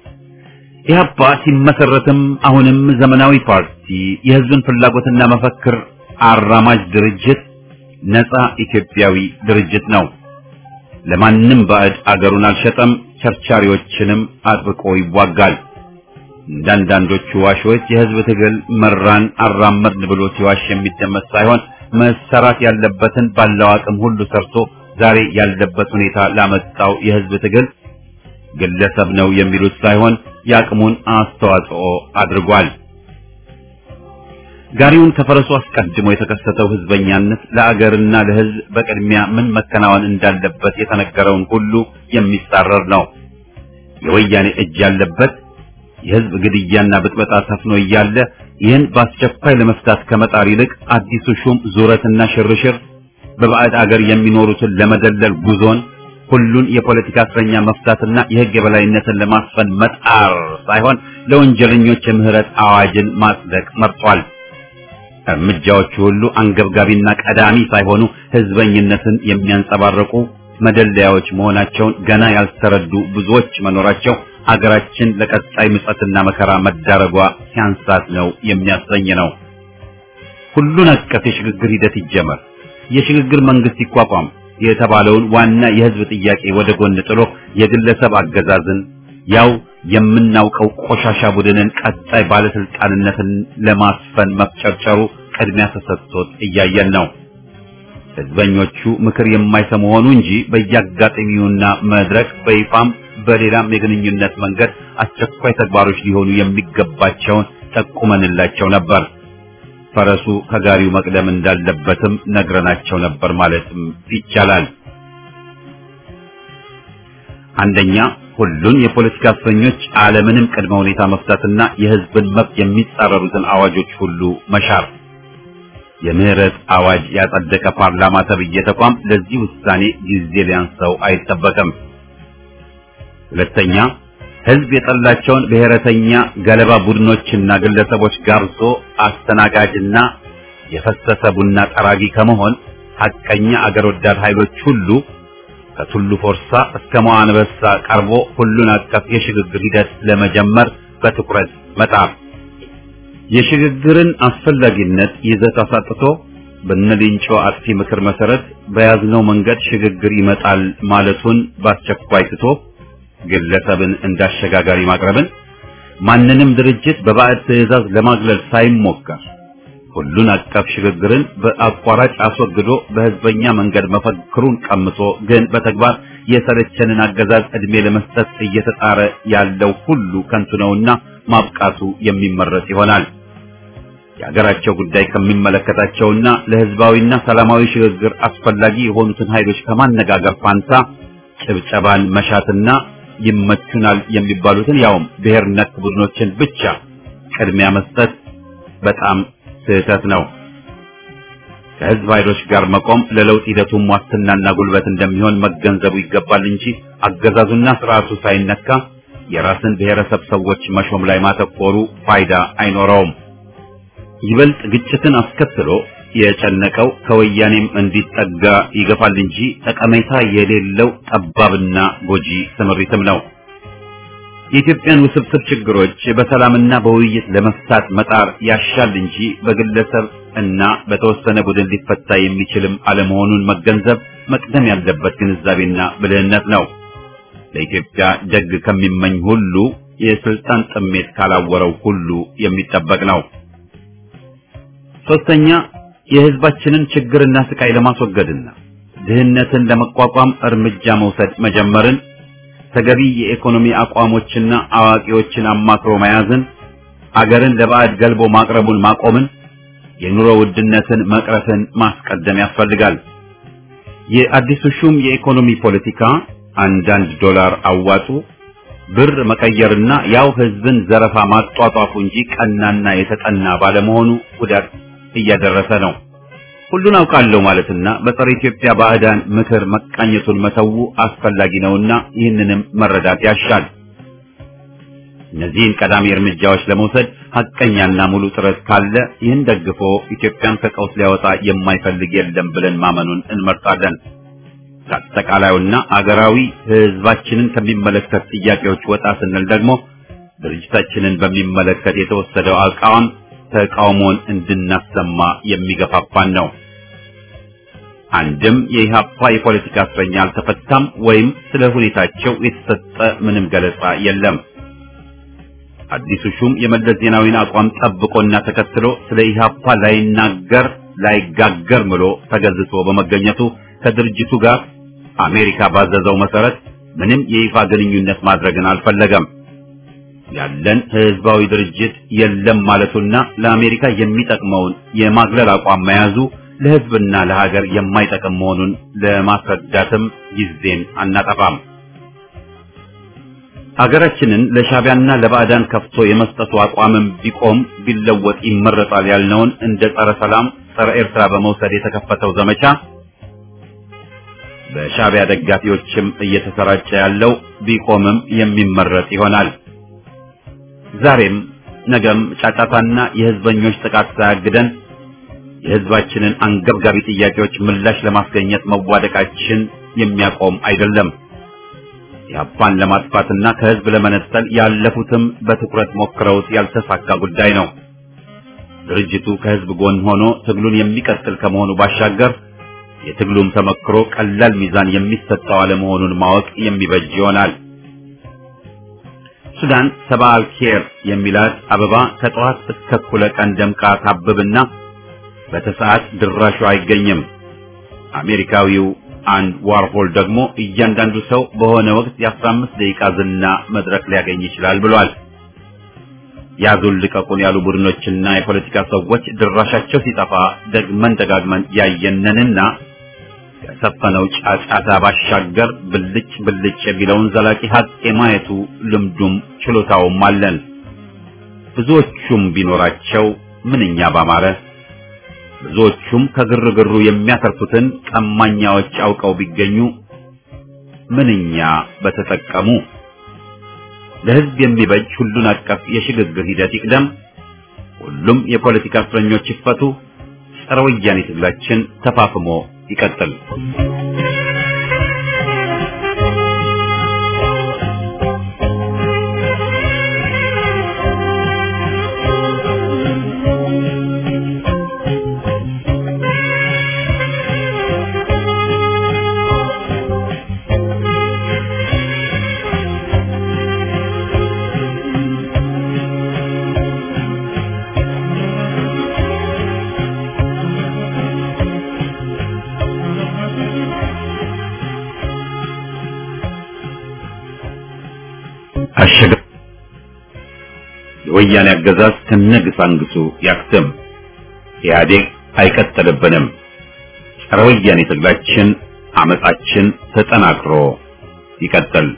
ኢህአፓ ሲመሰረትም አሁንም ዘመናዊ ፓርቲ፣ የህዝብን ፍላጎትና መፈክር አራማጅ ድርጅት፣ ነፃ ኢትዮጵያዊ ድርጅት ነው። ለማንም ባዕድ አገሩን አልሸጠም፣ ቸርቻሪዎችንም አጥብቆ ይዋጋል። እንዳንዳንዶቹ ዋሾች የህዝብ ትግል መራን አራመድን ብሎ ሲዋሽ የሚደመጥ ሳይሆን መሰራት ያለበትን ባለው አቅም ሁሉ ሰርቶ ዛሬ ያለበት ሁኔታ ላመጣው የህዝብ ትግል ግለሰብ ነው የሚሉት ሳይሆን ያቅሙን አስተዋጽኦ አድርጓል። ጋሪውን ከፈረሱ አስቀድሞ የተከሰተው ህዝበኛነት ለአገርና ለህዝብ በቅድሚያ ምን መከናወን እንዳለበት የተነገረውን ሁሉ የሚጻረር ነው። የወያኔ እጅ ያለበት የህዝብ ግድያና ብጥበጣ ሰፍኖ እያለ ይህን በአስቸኳይ ለመፍታት ከመጣር ይልቅ አዲሱ ሹም ዙረትና ሽርሽር በባዕድ አገር የሚኖሩትን ለመደለል ጉዞን ሁሉን የፖለቲካ እስረኛ መፍታትና የህግ የበላይነትን ለማስፈን መጣር ሳይሆን ለወንጀለኞች የምህረት አዋጅን ማጽደቅ መርጧል። እርምጃዎቹ ሁሉ አንገብጋቢና ቀዳሚ ሳይሆኑ ህዝበኝነትን የሚያንጸባርቁ መደለያዎች መሆናቸውን ገና ያልተረዱ ብዙዎች መኖራቸው አገራችን ለቀጣይ ምጸትና መከራ መዳረጓ ሲያንሳት ነው የሚያሰኝ ነው። ሁሉን አቀፍ የሽግግር ሂደት ይጀመር፣ የሽግግር መንግስት ይቋቋም የተባለውን ዋና የህዝብ ጥያቄ ወደ ጎን ጥሎ የግለሰብ አገዛዝን ያው የምናውቀው ቆሻሻ ቡድንን ቀጣይ ባለስልጣንነትን ለማስፈን መፍጨርጨሩ ቅድሚያ ተሰጥቶት እያየን ነው። ህዝበኞቹ ምክር የማይሰሙ ሆኑ እንጂ በየአጋጣሚውና መድረክ በይፋም በሌላም የግንኙነት መንገድ አስቸኳይ ተግባሮች ሊሆኑ የሚገባቸውን ጠቁመንላቸው ነበር። ፈረሱ ከጋሪው መቅደም እንዳለበትም ነግረናቸው ነበር ማለትም ይቻላል። አንደኛ፣ ሁሉን የፖለቲካ እስረኞች አለምንም ቅድመ ሁኔታ መፍታትና የህዝብን መብት የሚጻረሩትን አዋጆች ሁሉ መሻር። የምህረት አዋጅ ያጸደቀ ፓርላማ ተብዬ ተቋም ለዚህ ውሳኔ ጊዜ ሊያንሰው አይጠበቅም። ሁለተኛ፣ ህዝብ የጠላቸውን ብሔረተኛ ገለባ ቡድኖችና ግለሰቦች ጋብዞ አስተናጋጅና የፈሰሰ ቡና ጠራጊ ከመሆን ሐቀኛ አገር ወዳድ ኃይሎች ሁሉ ከቱሉ ፎርሳ እስከ መዋንበሳ ቀርቦ ሁሉን አቀፍ የሽግግር ሂደት ለመጀመር በትኩረት መጣር፣ የሽግግርን አስፈላጊነት ይዘት አሳጥቶ በነሊንጮ አጥፊ ምክር መሰረት በያዝነው መንገድ ሽግግር ይመጣል ማለቱን በአስቸኳይ ትቶ ግለሰብን እንዳሸጋጋሪ ማቅረብን፣ ማንንም ድርጅት በባዕድ ትዕዛዝ ለማግለል ሳይሞከር ሁሉን አቀፍ ሽግግርን በአቋራጭ አስወግዶ በህዝበኛ መንገድ መፈክሩን ቀምቶ ግን በተግባር የሰለቸንን አገዛዝ እድሜ ለመስጠት እየተጣረ ያለው ሁሉ ከንቱ ነውና ማብቃቱ የሚመረጥ ይሆናል። የሀገራቸው ጉዳይ ከሚመለከታቸውና ለህዝባዊና ሰላማዊ ሽግግር አስፈላጊ የሆኑትን ኃይሎች ከማነጋገር ፋንታ ጭብጨባን መሻትና ይመቹናል የሚባሉትን ያውም ብሔር ነክ ቡድኖችን ብቻ ቅድሚያ መስጠት በጣም ስህተት ነው። ከህዝብ ኃይሎች ጋር መቆም ለለውጥ ሂደቱም ዋስትናና ጉልበት እንደሚሆን መገንዘቡ ይገባል እንጂ አገዛዙና ስርዓቱ ሳይነካ የራስን ብሔረሰብ ሰዎች መሾም ላይ ማተኮሩ ፋይዳ አይኖረውም። ይበልጥ ግጭትን አስከትሎ የጨነቀው ከወያኔም እንዲጠጋ ይገፋል እንጂ ጠቀሜታ የሌለው ጠባብና ጎጂ ስምሪትም ነው። የኢትዮጵያን ውስብስብ ችግሮች በሰላምና በውይይት ለመፍታት መጣር ያሻል እንጂ በግለሰብ እና በተወሰነ ቡድን ሊፈታ የሚችልም አለመሆኑን መገንዘብ መቅደም ያለበት ግንዛቤና ብልህነት ነው። ለኢትዮጵያ ደግ ከሚመኝ ሁሉ የስልጣን ጥሜት ካላወረው ሁሉ የሚጠበቅ ነው። ሶስተኛ የህዝባችንን ችግርና ስቃይ ለማስወገድና ድህነትን ለመቋቋም እርምጃ መውሰድ መጀመርን፣ ተገቢ የኢኮኖሚ አቋሞችና አዋቂዎችን አማክሮ መያዝን፣ አገርን ለባዕድ ገልቦ ማቅረቡን ማቆምን፣ የኑሮ ውድነትን መቅረፍን ማስቀደም ያስፈልጋል። የአዲሱ ሹም የኢኮኖሚ ፖለቲካ አንዳንድ ዶላር አዋጡ ብር መቀየርና ያው ህዝብን ዘረፋ ማጧጧፉ እንጂ ቀናና የተጠና ባለመሆኑ ጉዳት እያደረሰ ነው። ሁሉን አውቃለሁ ማለትና በፀረ ኢትዮጵያ ባዕዳን ምክር መቃኘቱን መተው አስፈላጊ ነውና ይህንንም መረዳት ያሻል። እነዚህን ቀዳሚ እርምጃዎች ለመውሰድ ሐቀኛና ሙሉ ጥረት ካለ ይህን ደግፎ ኢትዮጵያን ከቀውስ ሊያወጣ የማይፈልግ የለም ብለን ማመኑን እንመርጣለን። ከአጠቃላዩና አገራዊ ህዝባችንን ከሚመለከት ጥያቄዎች ወጣ ስንል ደግሞ ድርጅታችንን በሚመለከት የተወሰደው አቋም ተቃውሞን እንድናሰማ የሚገፋፋን ነው። አንድም የኢህአፓ የፖለቲካ እስረኛ አልተፈታም ወይም ስለ ሁኔታቸው የተሰጠ ምንም ገለጻ የለም። አዲሱ ሹም የመለስ ዜናዊን አቋም ጠብቆና ተከትሎ ስለ ኢህአፓ ላይጋገር ምሎ ተገዝቶ በመገኘቱ ከድርጅቱ ጋር አሜሪካ ባዘዘው መሰረት ምንም የይፋ ግንኙነት ማድረግን አልፈለገም። ያለን ህዝባዊ ድርጅት የለም ማለቱና ለአሜሪካ የሚጠቅመውን የማግለል አቋም መያዙ ለህዝብና ለሀገር የማይጠቅም መሆኑን ለማስረዳትም ጊዜን አናጠፋም። ሀገራችንን ለሻቢያና ለባዕዳን ከፍቶ የመስጠቱ አቋምም ቢቆም ቢለወጥ ይመረጣል ያልነውን እንደ ጸረ ሰላም ጸረ ኤርትራ በመውሰድ የተከፈተው ዘመቻ በሻቢያ ደጋፊዎችም እየተሰራጨ ያለው ቢቆምም የሚመረጥ ይሆናል። ዛሬም ነገም ጫጫታና የህዝበኞች ጥቃት ሳያግደን የህዝባችንን አንገብጋቢ ጥያቄዎች ምላሽ ለማስገኘት መዋደቃችን የሚያቆም አይደለም። ኢህአፓን ለማጥፋትና ከህዝብ ለመነጠል ያለፉትም በትኩረት ሞክረውት ያልተሳካ ጉዳይ ነው። ድርጅቱ ከህዝብ ጎን ሆኖ ትግሉን የሚቀጥል ከመሆኑ ባሻገር የትግሉም ተመክሮ ቀላል ሚዛን የሚሰጠው አለመሆኑን ማወቅ የሚበጅ ይሆናል። ሱዳን ሰባል ኬር የሚላት አበባ ከጠዋት እስከ እኩለ ቀን ደምቃ ታብብና በተሰዓት ድራሹ አይገኝም። አሜሪካዊው አንድ ዋርሆል ደግሞ እያንዳንዱ ሰው በሆነ ወቅት የ15 ደቂቃ ዝና መድረክ ሊያገኝ ይችላል ብሏል። ያዙን ልቀቁን ያሉ ቡድኖችና የፖለቲካ ሰዎች ድራሻቸው ሲጠፋ ደጋግመን ያየነንና ከሰፈነው ጫጫታ ባሻገር ብልጭ የሚለውን ዘላቂ ሀቅ የማየቱ ልምዱም ችሎታውም አለን። ብዙዎቹም ቢኖራቸው ምንኛ ባማረ፣ ብዙዎቹም ከግርግሩ የሚያተርፉትን ቀማኛዎች አውቀው ቢገኙ ምንኛ በተጠቀሙ። ለህዝብ የሚበጅ ሁሉን አቀፍ የሽግግር ሂደት ይቅደም፣ ሁሉም የፖለቲካ እስረኞች ይፈቱ፣ ጸረ ወያኔ ትግላችን ተፋፍሞ ይቀጥል። የወያኔ አገዛዝ ከነግሳንግሱ ያክትም። ኢህአዴግ አይቀጥልብንም። ጸረ ወያኔ ትግላችን አመጻችን ተጠናክሮ ይቀጥል።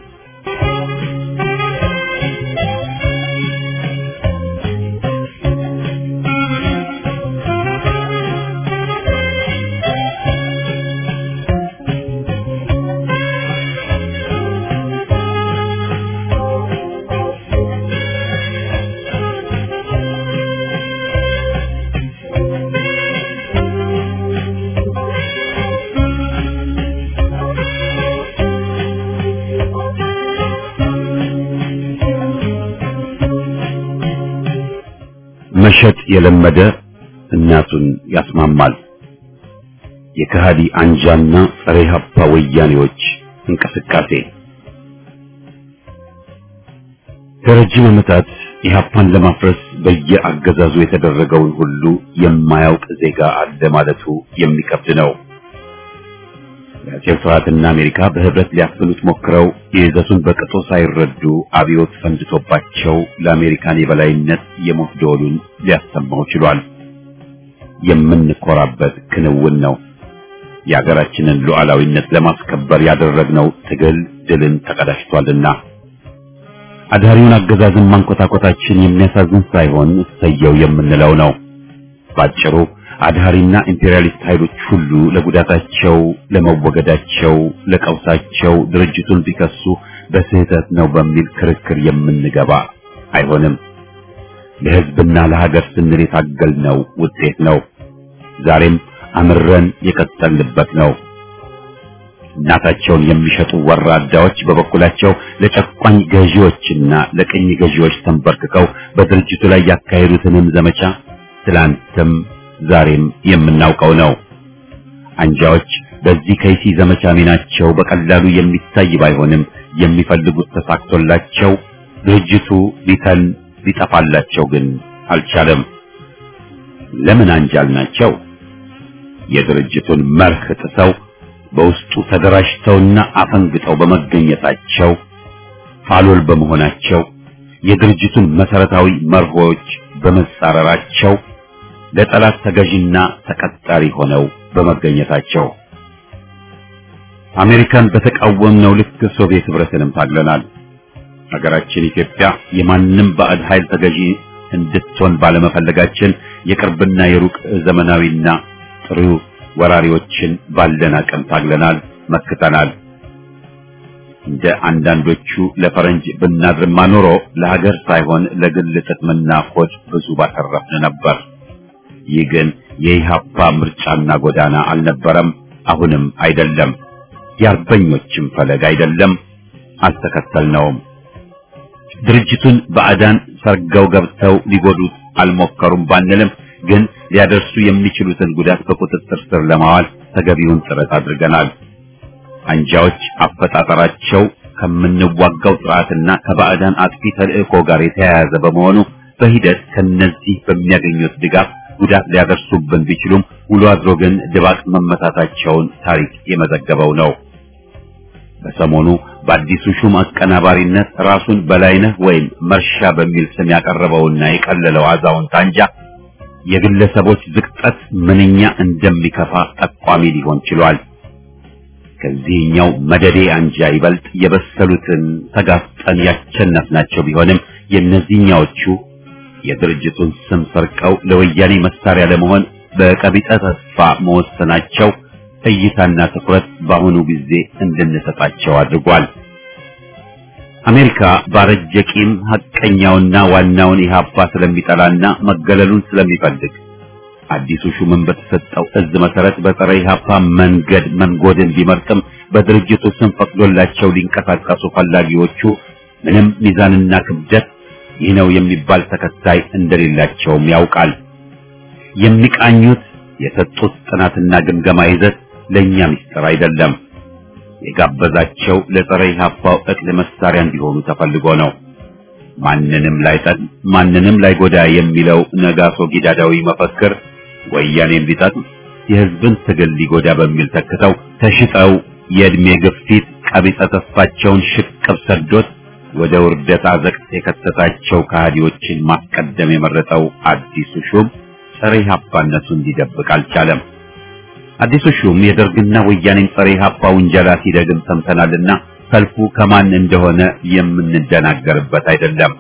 መሸጥ የለመደ እናቱን ያስማማል። የከሃዲ አንጃና ጸረ ኢህአፓ ወያኔዎች እንቅስቃሴ ለረጅም ዓመታት ኢህአፓን ለማፍረስ በየአገዛዙ የተደረገውን ሁሉ የማያውቅ ዜጋ አለ ማለቱ የሚከብድ ነው። የአጼውና አሜሪካ በህብረት ሊያፍኑት ሞክረው የይዘቱን በቅጡ ሳይረዱ አብዮት ፈንድቶባቸው ለአሜሪካን የበላይነት የሞት ደወሉን ሊያሰማው ችሏል። የምንኮራበት ክንውን ነው። የሀገራችንን ሉዓላዊነት ለማስከበር ያደረግነው ትግል ድልን ተቀዳጅቷልና አዳሪውን አገዛዝን ማንኮታኮታችን የሚያሳዝን ሳይሆን እሰየው የምንለው ነው። ባጭሩ አድሃሪና ኢምፔሪያሊስት ኃይሎች ሁሉ ለጉዳታቸው፣ ለመወገዳቸው፣ ለቀውሳቸው ድርጅቱን ቢከሱ በስህተት ነው በሚል ክርክር የምንገባ አይሆንም። ለህዝብና ለሀገር ስንል የታገልነው ውጤት ነው። ዛሬም አምረን የቀጠልንበት ነው። እናታቸውን የሚሸጡ ወራዳዎች በበኩላቸው ለጨቋኝ ገዢዎችና ለቅኝ ገዢዎች ተንበርክከው በድርጅቱ ላይ ያካሄዱትንም ዘመቻ ትላንትም ዛሬም የምናውቀው ነው። አንጃዎች በዚህ ከይሲ ዘመቻ ሚናቸው በቀላሉ የሚታይ ባይሆንም የሚፈልጉት ተሳክቶላቸው ድርጅቱ ሊጠፋላቸው ግን አልቻለም። ለምን አንጃል ናቸው? የድርጅቱን መርህ ጥሰው በውስጡ ተደራጅተውና አፈንግጠው በመገኘታቸው፣ ፋሎል በመሆናቸው፣ የድርጅቱን መሰረታዊ መርሆች በመጻረራቸው፣ ለጠላት ተገዥና ተቀጣሪ ሆነው በመገኘታቸው። አሜሪካን በተቃወምነው ልክ ሶቪየት ህብረትንም ታግለናል። ሀገራችን ኢትዮጵያ የማንም ባዕድ ኃይል ተገዢ እንድትሆን ባለመፈለጋችን የቅርብና የሩቅ ዘመናዊና ጥሩ ወራሪዎችን ባለን አቅም ታግለናል፣ መክተናል። እንደ አንዳንዶቹ ለፈረንጅ ብናድርማ ኖሮ ለሀገር ሳይሆን ለግል ጥቅምና ሆድ ብዙ ባተረፍን ነበር። ይህ ግን የኢህአፓ ምርጫና ጎዳና አልነበረም፣ አሁንም አይደለም። የአርበኞችም ፈለግ አይደለም፣ አልተከተልነውም። ድርጅቱን ባዕዳን ሰርገው ገብተው ሊጎዱት አልሞከሩም ባንልም ግን ሊያደርሱ የሚችሉትን ጉዳት በቁጥጥር ስር ለማዋል ተገቢውን ጥረት አድርገናል። አንጃዎች አፈጣጠራቸው ከምንዋጋው ጥራትና ከባዕዳን አጥፊ ተልእኮ ጋር የተያያዘ በመሆኑ በሂደት ከነዚህ በሚያገኙት ድጋፍ ጉዳት ሊያደርሱብን ቢችሉም ውሎ አድሮ ግን ድባቅ መመታታቸውን ታሪክ የመዘገበው ነው። በሰሞኑ በአዲሱ ሹም አቀናባሪነት ራሱን በላይነህ ወይም መርሻ በሚል ስም ያቀረበውና የቀለለው አዛውንት አንጃ የግለሰቦች ዝቅጠት ምንኛ እንደሚከፋ ጠቋሚ ሊሆን ችሏል። ከዚህኛው መደዴ አንጃ ይበልጥ የበሰሉትን ተጋፍጠን ያቸነፍናቸው ቢሆንም የእነዚህኛዎቹ የድርጅቱን ስም ሰርቀው ለወያኔ መሳሪያ ለመሆን በቀቢጠ ተስፋ መወሰናቸው እይታና ትኩረት በአሁኑ ጊዜ እንድንሰጣቸው አድርጓል። አሜሪካ ባረጀ ቂም ሐቀኛውና ዋናውን ኢህአፓ ስለሚጠላና መገለሉን ስለሚፈልግ አዲሱ ሹምን በተሰጠው እዝ መሰረት በፀረ ኢህአፓ መንገድ መንጎድን ቢመርጥም በድርጅቱ ስም ፈቅዶላቸው ሊንቀሳቀሱ ፈላጊዎቹ ምንም ሚዛንና ክብደት ይህ ነው የሚባል ተከታይ እንደሌላቸውም ያውቃል። የሚቃኙት የሰጡት ጥናትና ግምገማ ይዘት ለኛ ምስጢር አይደለም። የጋበዛቸው ለፀረ ኢህአፓው እቅድ መሳሪያ እንዲሆኑ ተፈልጎ ነው። ማንንም ላይጠቅም ማንንም ላይጎዳ የሚለው ነጋሶ ጊዳዳዊ መፈክር ወያኔን ሊጠቅም የህዝብን ትግል ሊጎዳ በሚል ተክተው ተሽጠው የእድሜ ግፊት ቀቢጸ ተስፋቸውን ሽቅብ ሰዶት ወደ ውርደት አዘቅት የከተታቸው ከሃዲዎችን ማስቀደም የመረጠው አዲሱ ሹም ፀረ ኢህአፓነቱን ሊደብቅ አልቻለም። አዲሱ ሹም የደርግና ወያኔን ፀረ ኢህአፓ ውንጀላ ሲደግም ሰምተናልና ሰልፉ ከማን እንደሆነ የምንደናገርበት አይደለም።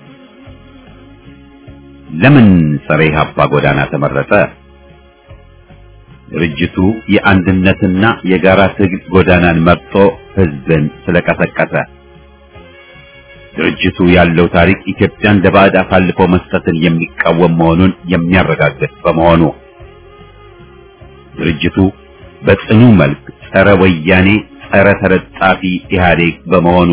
ለምን ፀረ ኢህአፓ ጎዳና ተመረጠ? ድርጅቱ የአንድነትና የጋራ ትግል ጎዳናን መርጦ ህዝብን ስለቀሰቀሰ። ድርጅቱ ያለው ታሪክ ኢትዮጵያን ለባዕድ አሳልፎ መስጠትን የሚቃወም መሆኑን የሚያረጋግጥ በመሆኑ። ድርጅቱ በጽኑ መልክ ጸረ ወያኔ ጸረ ተለጣፊ ኢህአዴግ በመሆኑ።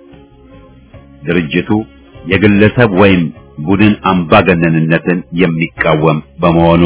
ድርጅቱ የግለሰብ ወይም ቡድን አምባገነንነትን የሚቃወም በመሆኑ።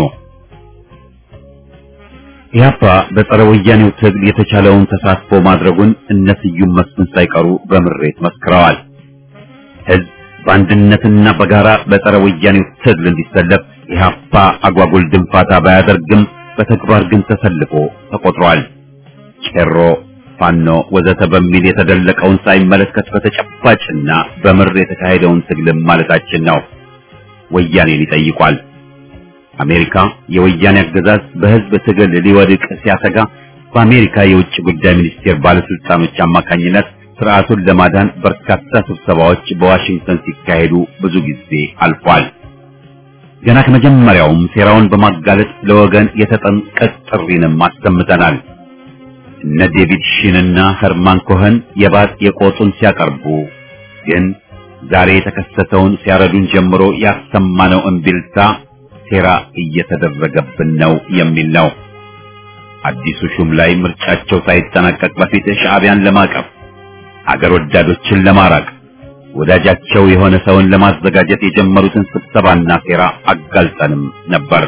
ኢህአፓ በጸረ ወያኔው ትግል የተቻለውን ተሳትፎ ማድረጉን እነ ስዩም መስፍን ሳይቀሩ በምሬት መስክረዋል። ህዝብ በአንድነትና በጋራ በጸረ ወያኔው ትግል እንዲሰለፍ ኢህአፓ አጓጉል ድንፋታ ባያደርግም በተግባር ግን ተሰልፎ ተቆጥሯል። ቄሮ፣ ፋኖ ወዘተ በሚል የተደለቀውን ሳይመለከት በተጨባጭና በምር የተካሄደውን ትግል ማለታችን ነው። ወያኔን ይጠይቋል። አሜሪካ የወያኔ አገዛዝ በህዝብ ትግል ሊወድቅ ሲያሰጋ በአሜሪካ የውጭ ጉዳይ ሚኒስቴር ባለስልጣኖች አማካኝነት ስርዓቱን ለማዳን በርካታ ስብሰባዎች በዋሽንግተን ሲካሄዱ ብዙ ጊዜ አልፏል። ገና ከመጀመሪያውም ሴራውን በማጋለጥ ለወገን የተጠንቀቅ ጥሪንም አሰምተናል። እነ ዴቪድ ሺንና ኸርማን ኮኸን የባጥ የቆጡን ሲያቀርቡ ግን ዛሬ የተከሰተውን ሲያረዱን ጀምሮ ያሰማነው እምቢልታ ሴራ እየተደረገብን ነው የሚል ነው። አዲሱ ሹም ላይ ምርጫቸው ሳይጠናቀቅ በፊት ሻዕቢያን ለማቀፍ አገር ወዳዶችን ለማራቅ ወዳጃቸው የሆነ ሰውን ለማዘጋጀት የጀመሩትን ስብሰባና ሴራ አጋልጠንም ነበር።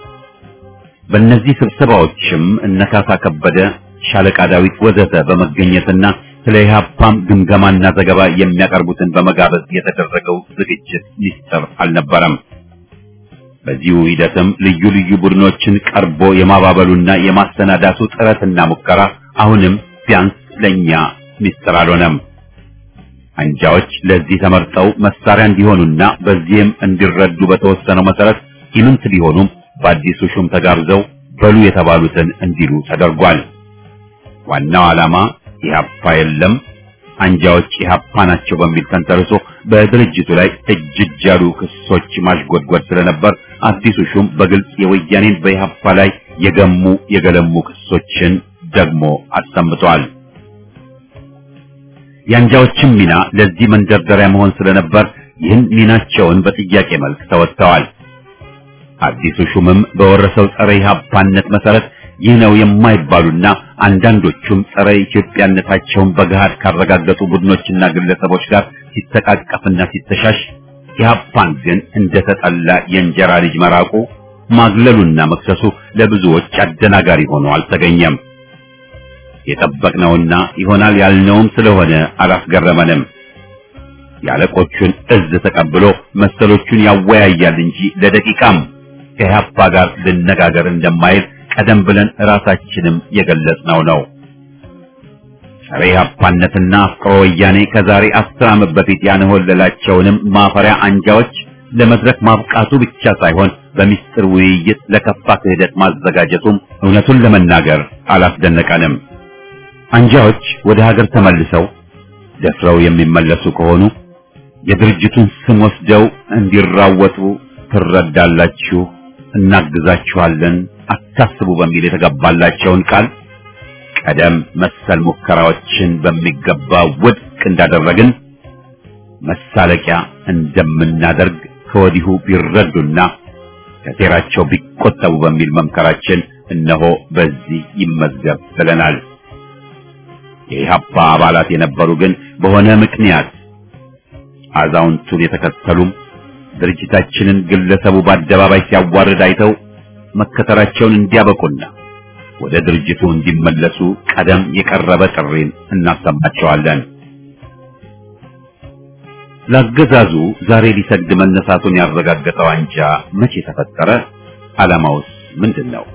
በእነዚህ ስብሰባዎችም እነካሳ ከበደ፣ ሻለቃ ዳዊት ወዘተ በመገኘትና ስለ ኢህአፓም ግምገማና ዘገባ የሚያቀርቡትን በመጋበዝ የተደረገው ዝግጅት ሚስጥር አልነበረም። በዚሁ ሂደትም ልዩ ልዩ ቡድኖችን ቀርቦ የማባበሉና የማሰናዳቱ ጥረትና ሙከራ አሁንም ቢያንስ ለኛ ሚስጥር አልሆነም። አንጃዎች ለዚህ ተመርጠው መሳሪያ እንዲሆኑና በዚህም እንዲረዱ በተወሰነው መሰረት ኢምንት ቢሆኑም በአዲሱ ሹም ተጋብዘው በሉ የተባሉትን እንዲሉ ተደርጓል። ዋናው ዓላማ ኢህአፓ የለም አንጃዎች ኢህአፓ ናቸው በሚል ተንተርሶ በድርጅቱ ላይ እጅግ ያሉ ክሶች ማሽጎድጎድ ስለነበር አዲሱ ሹም በግልጽ የወያኔን በኢህአፓ ላይ የገለሙ ክሶችን ደግሞ አሰምቷል። የአንጃዎችም ሚና ለዚህ መንደርደሪያ መሆን ስለነበር ይህን ሚናቸውን በጥያቄ መልክ ተወጥተዋል። አዲሱ ሹምም በወረሰው ጸረ ኢህአፓነት መሰረት ይህ ነው የማይባሉና አንዳንዶቹም ጸረ ኢትዮጵያነታቸውን በገሃድ ካረጋገጡ ቡድኖችና ግለሰቦች ጋር ሲተቃቀፍና ሲተሻሽ ኢህአፓን ግን እንደተጠላ የእንጀራ ልጅ መራቁ ማግለሉና መክሰሱ ለብዙዎች አደናጋሪ ሆኖ አልተገኘም። የጠበቅነውና ይሆናል ያልነውም ስለሆነ አላስገረመንም። ያለቆቹን እዝ ተቀብሎ መሰሎቹን ያወያያል እንጂ ለደቂቃም ከኢህአፓ ጋር ልነጋገር እንደማይል ቀደም ብለን ራሳችንም የገለጽነው ነው። ጸረ ኢህአፓነትና አፍቅሮ ወያኔ ከዛሬ 10 ዓመት በፊት ያንሆለላቸውንም ማፈሪያ አንጃዎች ለመድረክ ማብቃቱ ብቻ ሳይሆን በሚስጥር ውይይት ለከፋ ክህደት ማዘጋጀቱም እውነቱን ለመናገር አላስደነቀንም። አንጃዎች ወደ ሀገር ተመልሰው ደፍረው የሚመለሱ ከሆኑ የድርጅቱን ስም ወስደው እንዲራወጡ ትረዳላችሁ፣ እናግዛችኋለን፣ አታስቡ በሚል የተገባላቸውን ቃል ቀደም መሰል ሙከራዎችን በሚገባ ውድቅ እንዳደረግን መሳለቂያ እንደምናደርግ ከወዲሁ ቢረዱና ከሴራቸው ቢቆጠቡ በሚል መምከራችን እነሆ በዚህ ይመዝገብ ብለናል። የኢህአፓ አባላት የነበሩ ግን በሆነ ምክንያት አዛውንቱን የተከተሉም ድርጅታችንን ግለሰቡ በአደባባይ ሲያዋርድ አይተው መከተራቸውን እንዲያበቁና ወደ ድርጅቱ እንዲመለሱ ቀደም የቀረበ ጥሪን እናሰማቸዋለን። ለአገዛዙ ዛሬ ሊሰግድ መነሳቱን ያረጋገጠው አንጃ መቼ ተፈጠረ? ዓላማውስ ምንድነው?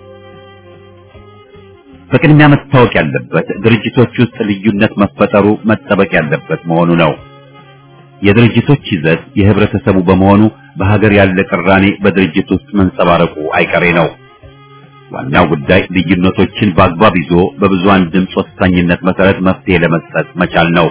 በቅድሚያ መታወቅ ያለበት ድርጅቶች ውስጥ ልዩነት መፈጠሩ መጠበቅ ያለበት መሆኑ ነው። የድርጅቶች ይዘት የህብረተሰቡ በመሆኑ በሀገር ያለ ቅራኔ በድርጅት ውስጥ መንጸባረቁ አይቀሬ ነው። ዋናው ጉዳይ ልዩነቶችን በአግባብ ይዞ በብዙሃን ድምፅ ወሳኝነት መሰረት መፍትሄ ለመስጠት መቻል ነው።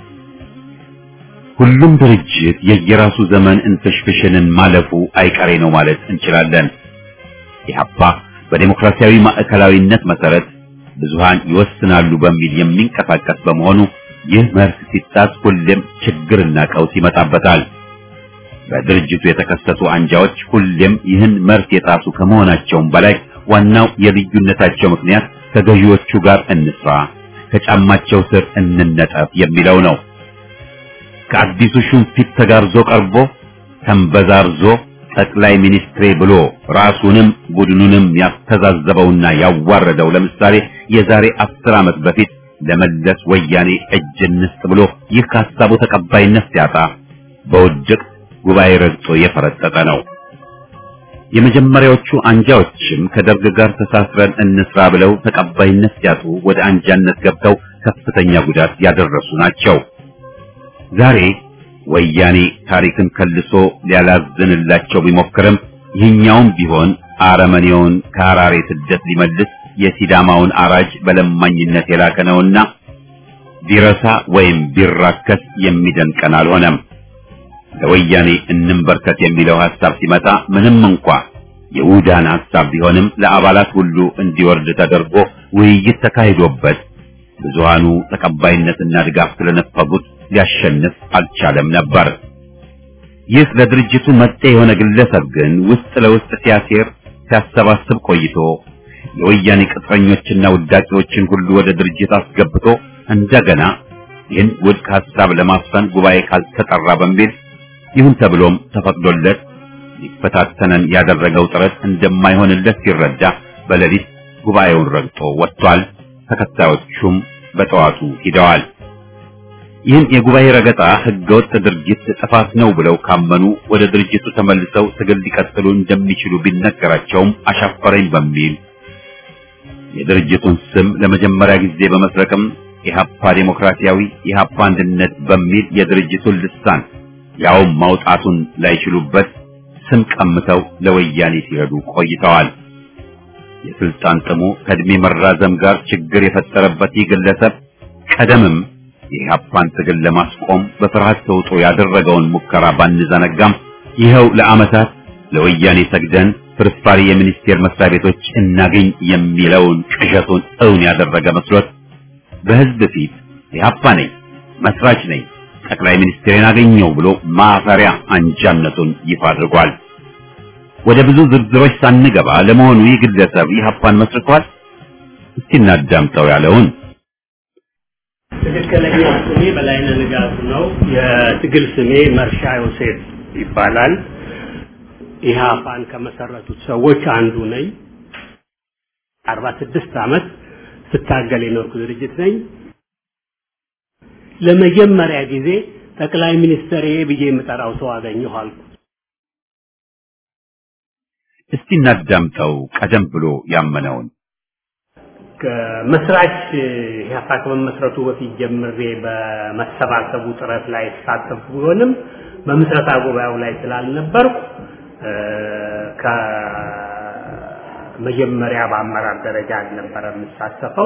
ሁሉም ድርጅት የየራሱ ዘመን እንፍሽፍሽንን ማለፉ አይቀሬ ነው ማለት እንችላለን። ኢህአፓ በዲሞክራሲያዊ ማዕከላዊነት መሰረት ብዙሃን ይወስናሉ በሚል የሚንቀሳቀስ በመሆኑ ይህ መርህ ሲጣስ ሁሌም ችግርና ቀውስ ይመጣበታል። በድርጅቱ የተከሰቱ አንጃዎች ሁሌም ይህን መርህ የጣሱ ከመሆናቸውም በላይ ዋናው የልዩነታቸው ምክንያት ከገዢዎቹ ጋር እንስራ፣ ከጫማቸው ስር እንነጠፍ የሚለው ነው። ከአዲሱ ሹም ፊት ተጋርዞ ቀርቦ ተንበዛርዞ ጠቅላይ ሚኒስትሬ ብሎ ራሱንም ቡድኑንም ያስተዛዘበውና ያዋረደው ለምሳሌ የዛሬ 10 ዓመት በፊት ለመለስ ወያኔ እጅ እንስጥ ብሎ ይህ ከሀሳቡ ተቀባይነት ሲያጣ በውድቅ ጉባኤ ረግጦ የፈረጠጠ ነው። የመጀመሪያዎቹ አንጃዎችም ከደርግ ጋር ተሳስረን እንስራ ብለው ተቀባይነት ሲያጡ ወደ አንጃነት ገብተው ከፍተኛ ጉዳት ያደረሱ ናቸው። ዛሬ ወያኔ ታሪክን ከልሶ ሊያላዝንላቸው ቢሞክርም ይህኛውም ቢሆን አረመኔውን ከሐራሬ ስደት ሊመልስ የሲዳማውን አራጅ በለማኝነት የላከ ነውና ቢረሳ ወይም ቢራከስ የሚደንቀን አልሆነም። ለወያኔ እንንበርከት የሚለው ሐሳብ ሲመጣ ምንም እንኳ የውዳን ሐሳብ ቢሆንም ለአባላት ሁሉ እንዲወርድ ተደርጎ ውይይት ተካሂዶበት ብዙሃኑ ተቀባይነትና ድጋፍ ስለነፈጉት ሊያሸንፍ አልቻለም ነበር። ይህ ለድርጅቱ መጤ የሆነ ግለሰብ ግን ውስጥ ለውስጥ ሲያሴር ሲያሰባስብ ቆይቶ የወያኔ ቅጥረኞችና ውዳቂዎችን ሁሉ ወደ ድርጅት አስገብቶ እንደገና ይህን ውድቅ ሐሳብ ለማስፈን ጉባኤ ካልተጠራ በሚል ይሁን ተብሎም ተፈቅዶለት ሊፈታተነን ያደረገው ጥረት እንደማይሆንለት ሲረዳ በሌሊት ጉባኤውን ረግጦ ወጥቷል። ተከታዮቹም በጠዋቱ ሂደዋል። ይህን የጉባኤ ረገጣ ህገወጥ ድርጊት ጥፋት ነው ብለው ካመኑ ወደ ድርጅቱ ተመልሰው ትግል ሊቀጥሉ እንደሚችሉ ቢነገራቸውም አሻፈረኝ በሚል የድርጅቱን ስም ለመጀመሪያ ጊዜ በመስረቅም ኢህአፓ ዲሞክራሲያዊ ኢህአፓ አንድነት በሚል የድርጅቱን ልሳን ያው ማውጣቱን ላይችሉበት ስም ቀምተው ለወያኔ ሲረዱ ቆይተዋል። የስልጣን ጥሙ ከእድሜ መራዘም ጋር ችግር የፈጠረበት ይህ ግለሰብ ቀደምም የኢህአፓን ትግል ለማስቆም በፍርሃት ተውጦ ያደረገውን ሙከራ ባንዘነጋም ይኸው ለዓመታት ለወያኔ ሰግደን ፍርፋሪ የሚኒስቴር መስሪያ ቤቶች እናገኝ የሚለውን ቅዠቱን እውን ያደረገ መስሎት በህዝብ ፊት ኢህአፓ ነኝ፣ መስራች ነኝ፣ ጠቅላይ ሚኒስትሬን አገኘው ብሎ ማፈሪያ አንጃነቱን ይፋ አድርጓል። ወደ ብዙ ዝርዝሮች ሳንገባ ለመሆኑ ይህ ግለሰብ ኢህአፓን መስርቷል? እስቲ እናዳምጠው ያለውን። ትክክለኛ ስሜ በላይነህ ንጋቱ ነው። የትግል ስሜ መርሻ ዮሴፍ ይባላል። ኢህአፓን ከመሰረቱት ሰዎች አንዱ ነኝ። 46 ዓመት ስታገል የኖርኩ ድርጅት ነኝ። ለመጀመሪያ ጊዜ ጠቅላይ ሚኒስትር ብዬ የምጠራው ሰው አገኘሁ አልኩ። እስቲ እናዳምጠው ቀደም ብሎ ያመነውን። ከመስራች ኢህአፓ ከመመስረቱ በፊት ጀምሬ በመሰባሰቡ ጥረት ላይ ተሳተፍኩ ቢሆንም በምስረታ ጉባኤው ላይ ስላልነበርኩ ከመጀመሪያ በአመራር ደረጃ ነበር የምሳተፈው።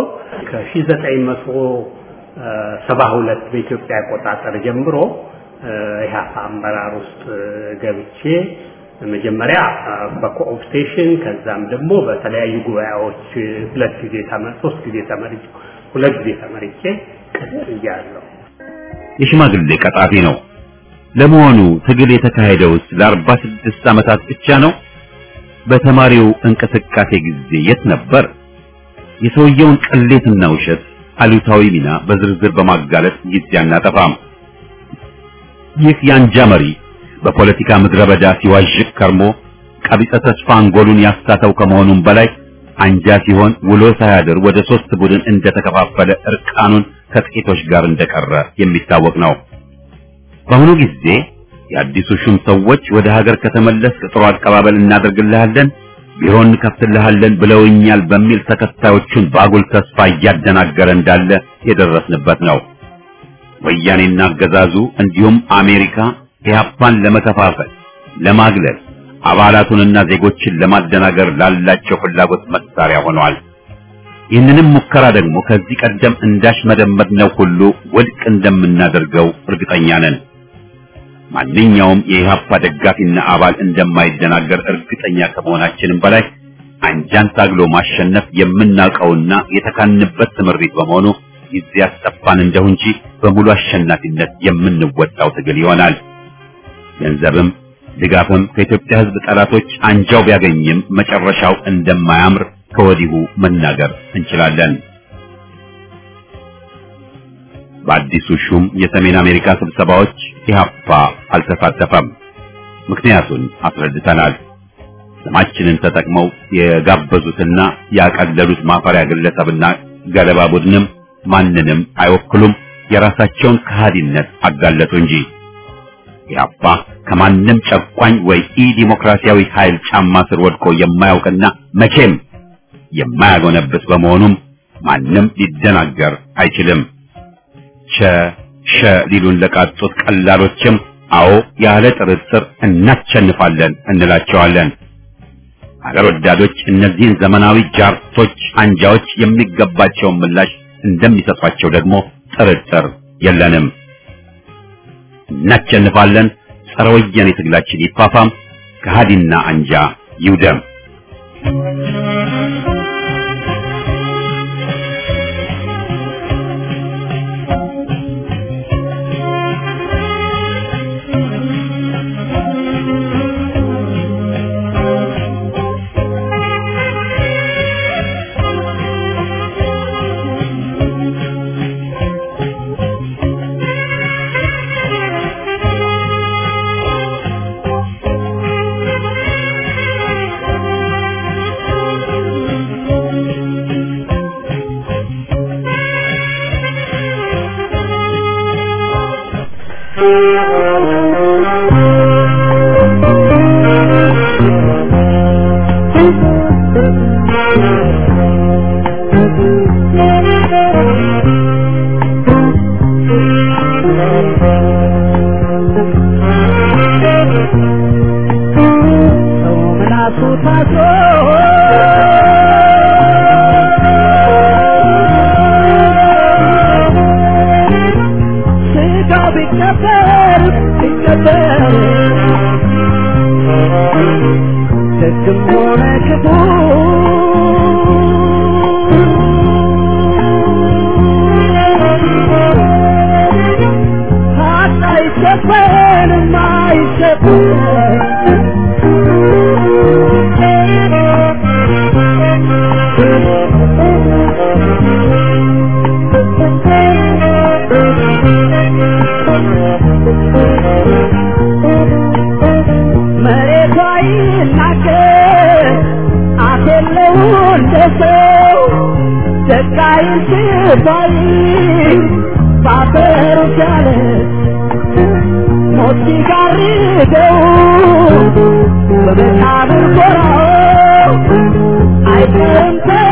ከ1972 በኢትዮጵያ አቆጣጠር ጀምሮ ኢህአፓ አመራር ውስጥ ገብቼ መጀመሪያ በኮኦፕቴሽን ከዛም ደግሞ በተለያዩ ጉባኤዎች 3 ጊዜ ተመርጬ ቀጥያለሁ። የሽማግሌ ቀጣፊ ነው። ለመሆኑ ትግል የተካሄደውስ ለ46 ዓመታት ብቻ ነው? በተማሪው እንቅስቃሴ ጊዜ የት ነበር? የሰውየውን ቅሌትና ውሸት አሉታዊ ሚና በዝርዝር በማጋለጥ ጊዜ አናጠፋም። ይህ የአንጃ መሪ በፖለቲካ ምድረ በዳ ሲዋዥቅ ከርሞ ቀቢጸ ተስፋ አንጎሉን ያሳተው ከመሆኑም በላይ አንጃ ሲሆን ውሎ ሳያድር ወደ 3 ቡድን እንደተከፋፈለ እርቃኑን ከጥቂቶች ጋር እንደቀረ የሚታወቅ ነው። በአሁኑ ጊዜ የአዲሱ ሹም ሰዎች ወደ ሀገር ከተመለስክ ጥሩ አቀባበል እናደርግልሃለን፣ ቢሮ እንከፍትልሃለን ብለውኛል በሚል ተከታዮቹን ባጉል ተስፋ እያደናገረ እንዳለ የደረስንበት ነው። ወያኔና አገዛዙ እንዲሁም አሜሪካ ኢህአፓን ለመከፋፈል፣ ለማግለል፣ አባላቱንና ዜጎችን ለማደናገር ላላቸው ፍላጎት መሳሪያ ሆነዋል። ይህንንም ሙከራ ደግሞ ከዚህ ቀደም እንዳሽመደመድነው ሁሉ ውድቅ እንደምናደርገው እርግጠኛ ነን። ማንኛውም የኢህአፓ ደጋፊና አባል እንደማይደናገር እርግጠኛ ከመሆናችንም በላይ አንጃን ታግሎ ማሸነፍ የምናውቀውና የተካንበት ትምሪት በመሆኑ ጊዜ ያስጠፋን እንደው እንጂ በሙሉ አሸናፊነት የምንወጣው ትግል ይሆናል። ገንዘብም ድጋፍም ከኢትዮጵያ ሕዝብ ጠላቶች አንጃው ቢያገኝም መጨረሻው እንደማያምር ከወዲሁ መናገር እንችላለን። በአዲሱ ሹም የሰሜን አሜሪካ ስብሰባዎች ኢህአፓ አልተሳተፈም። ምክንያቱን አስረድተናል። ስማችንን ተጠቅመው የጋበዙትና ያቀለሉት ማፈሪያ ግለሰብና ገለባ ቡድንም ማንንም አይወክሉም፣ የራሳቸውን ከሃዲነት አጋለጡ እንጂ። ኢህአፓ ከማንም ጨቋኝ ወይ ዲሞክራሲያዊ ኃይል ጫማ ስር ወድቆ የማያውቅና መቼም የማያጎነብስ በመሆኑም ማንም ሊደናገር አይችልም። ሸ ሊሉን ለቃጡት ቀላሎችም አዎ ያለ ጥርጥር እናሸንፋለን እንላቸዋለን። አገር ወዳዶች እነዚህን ዘመናዊ ጃርቶች አንጃዎች የሚገባቸውን ምላሽ እንደሚሰጧቸው ደግሞ ጥርጥር የለንም። እናሸንፋለን። ጸረ ወያኔ ትግላችን ይፋፋም፣ ከሃዲና አንጃ ይውደም። I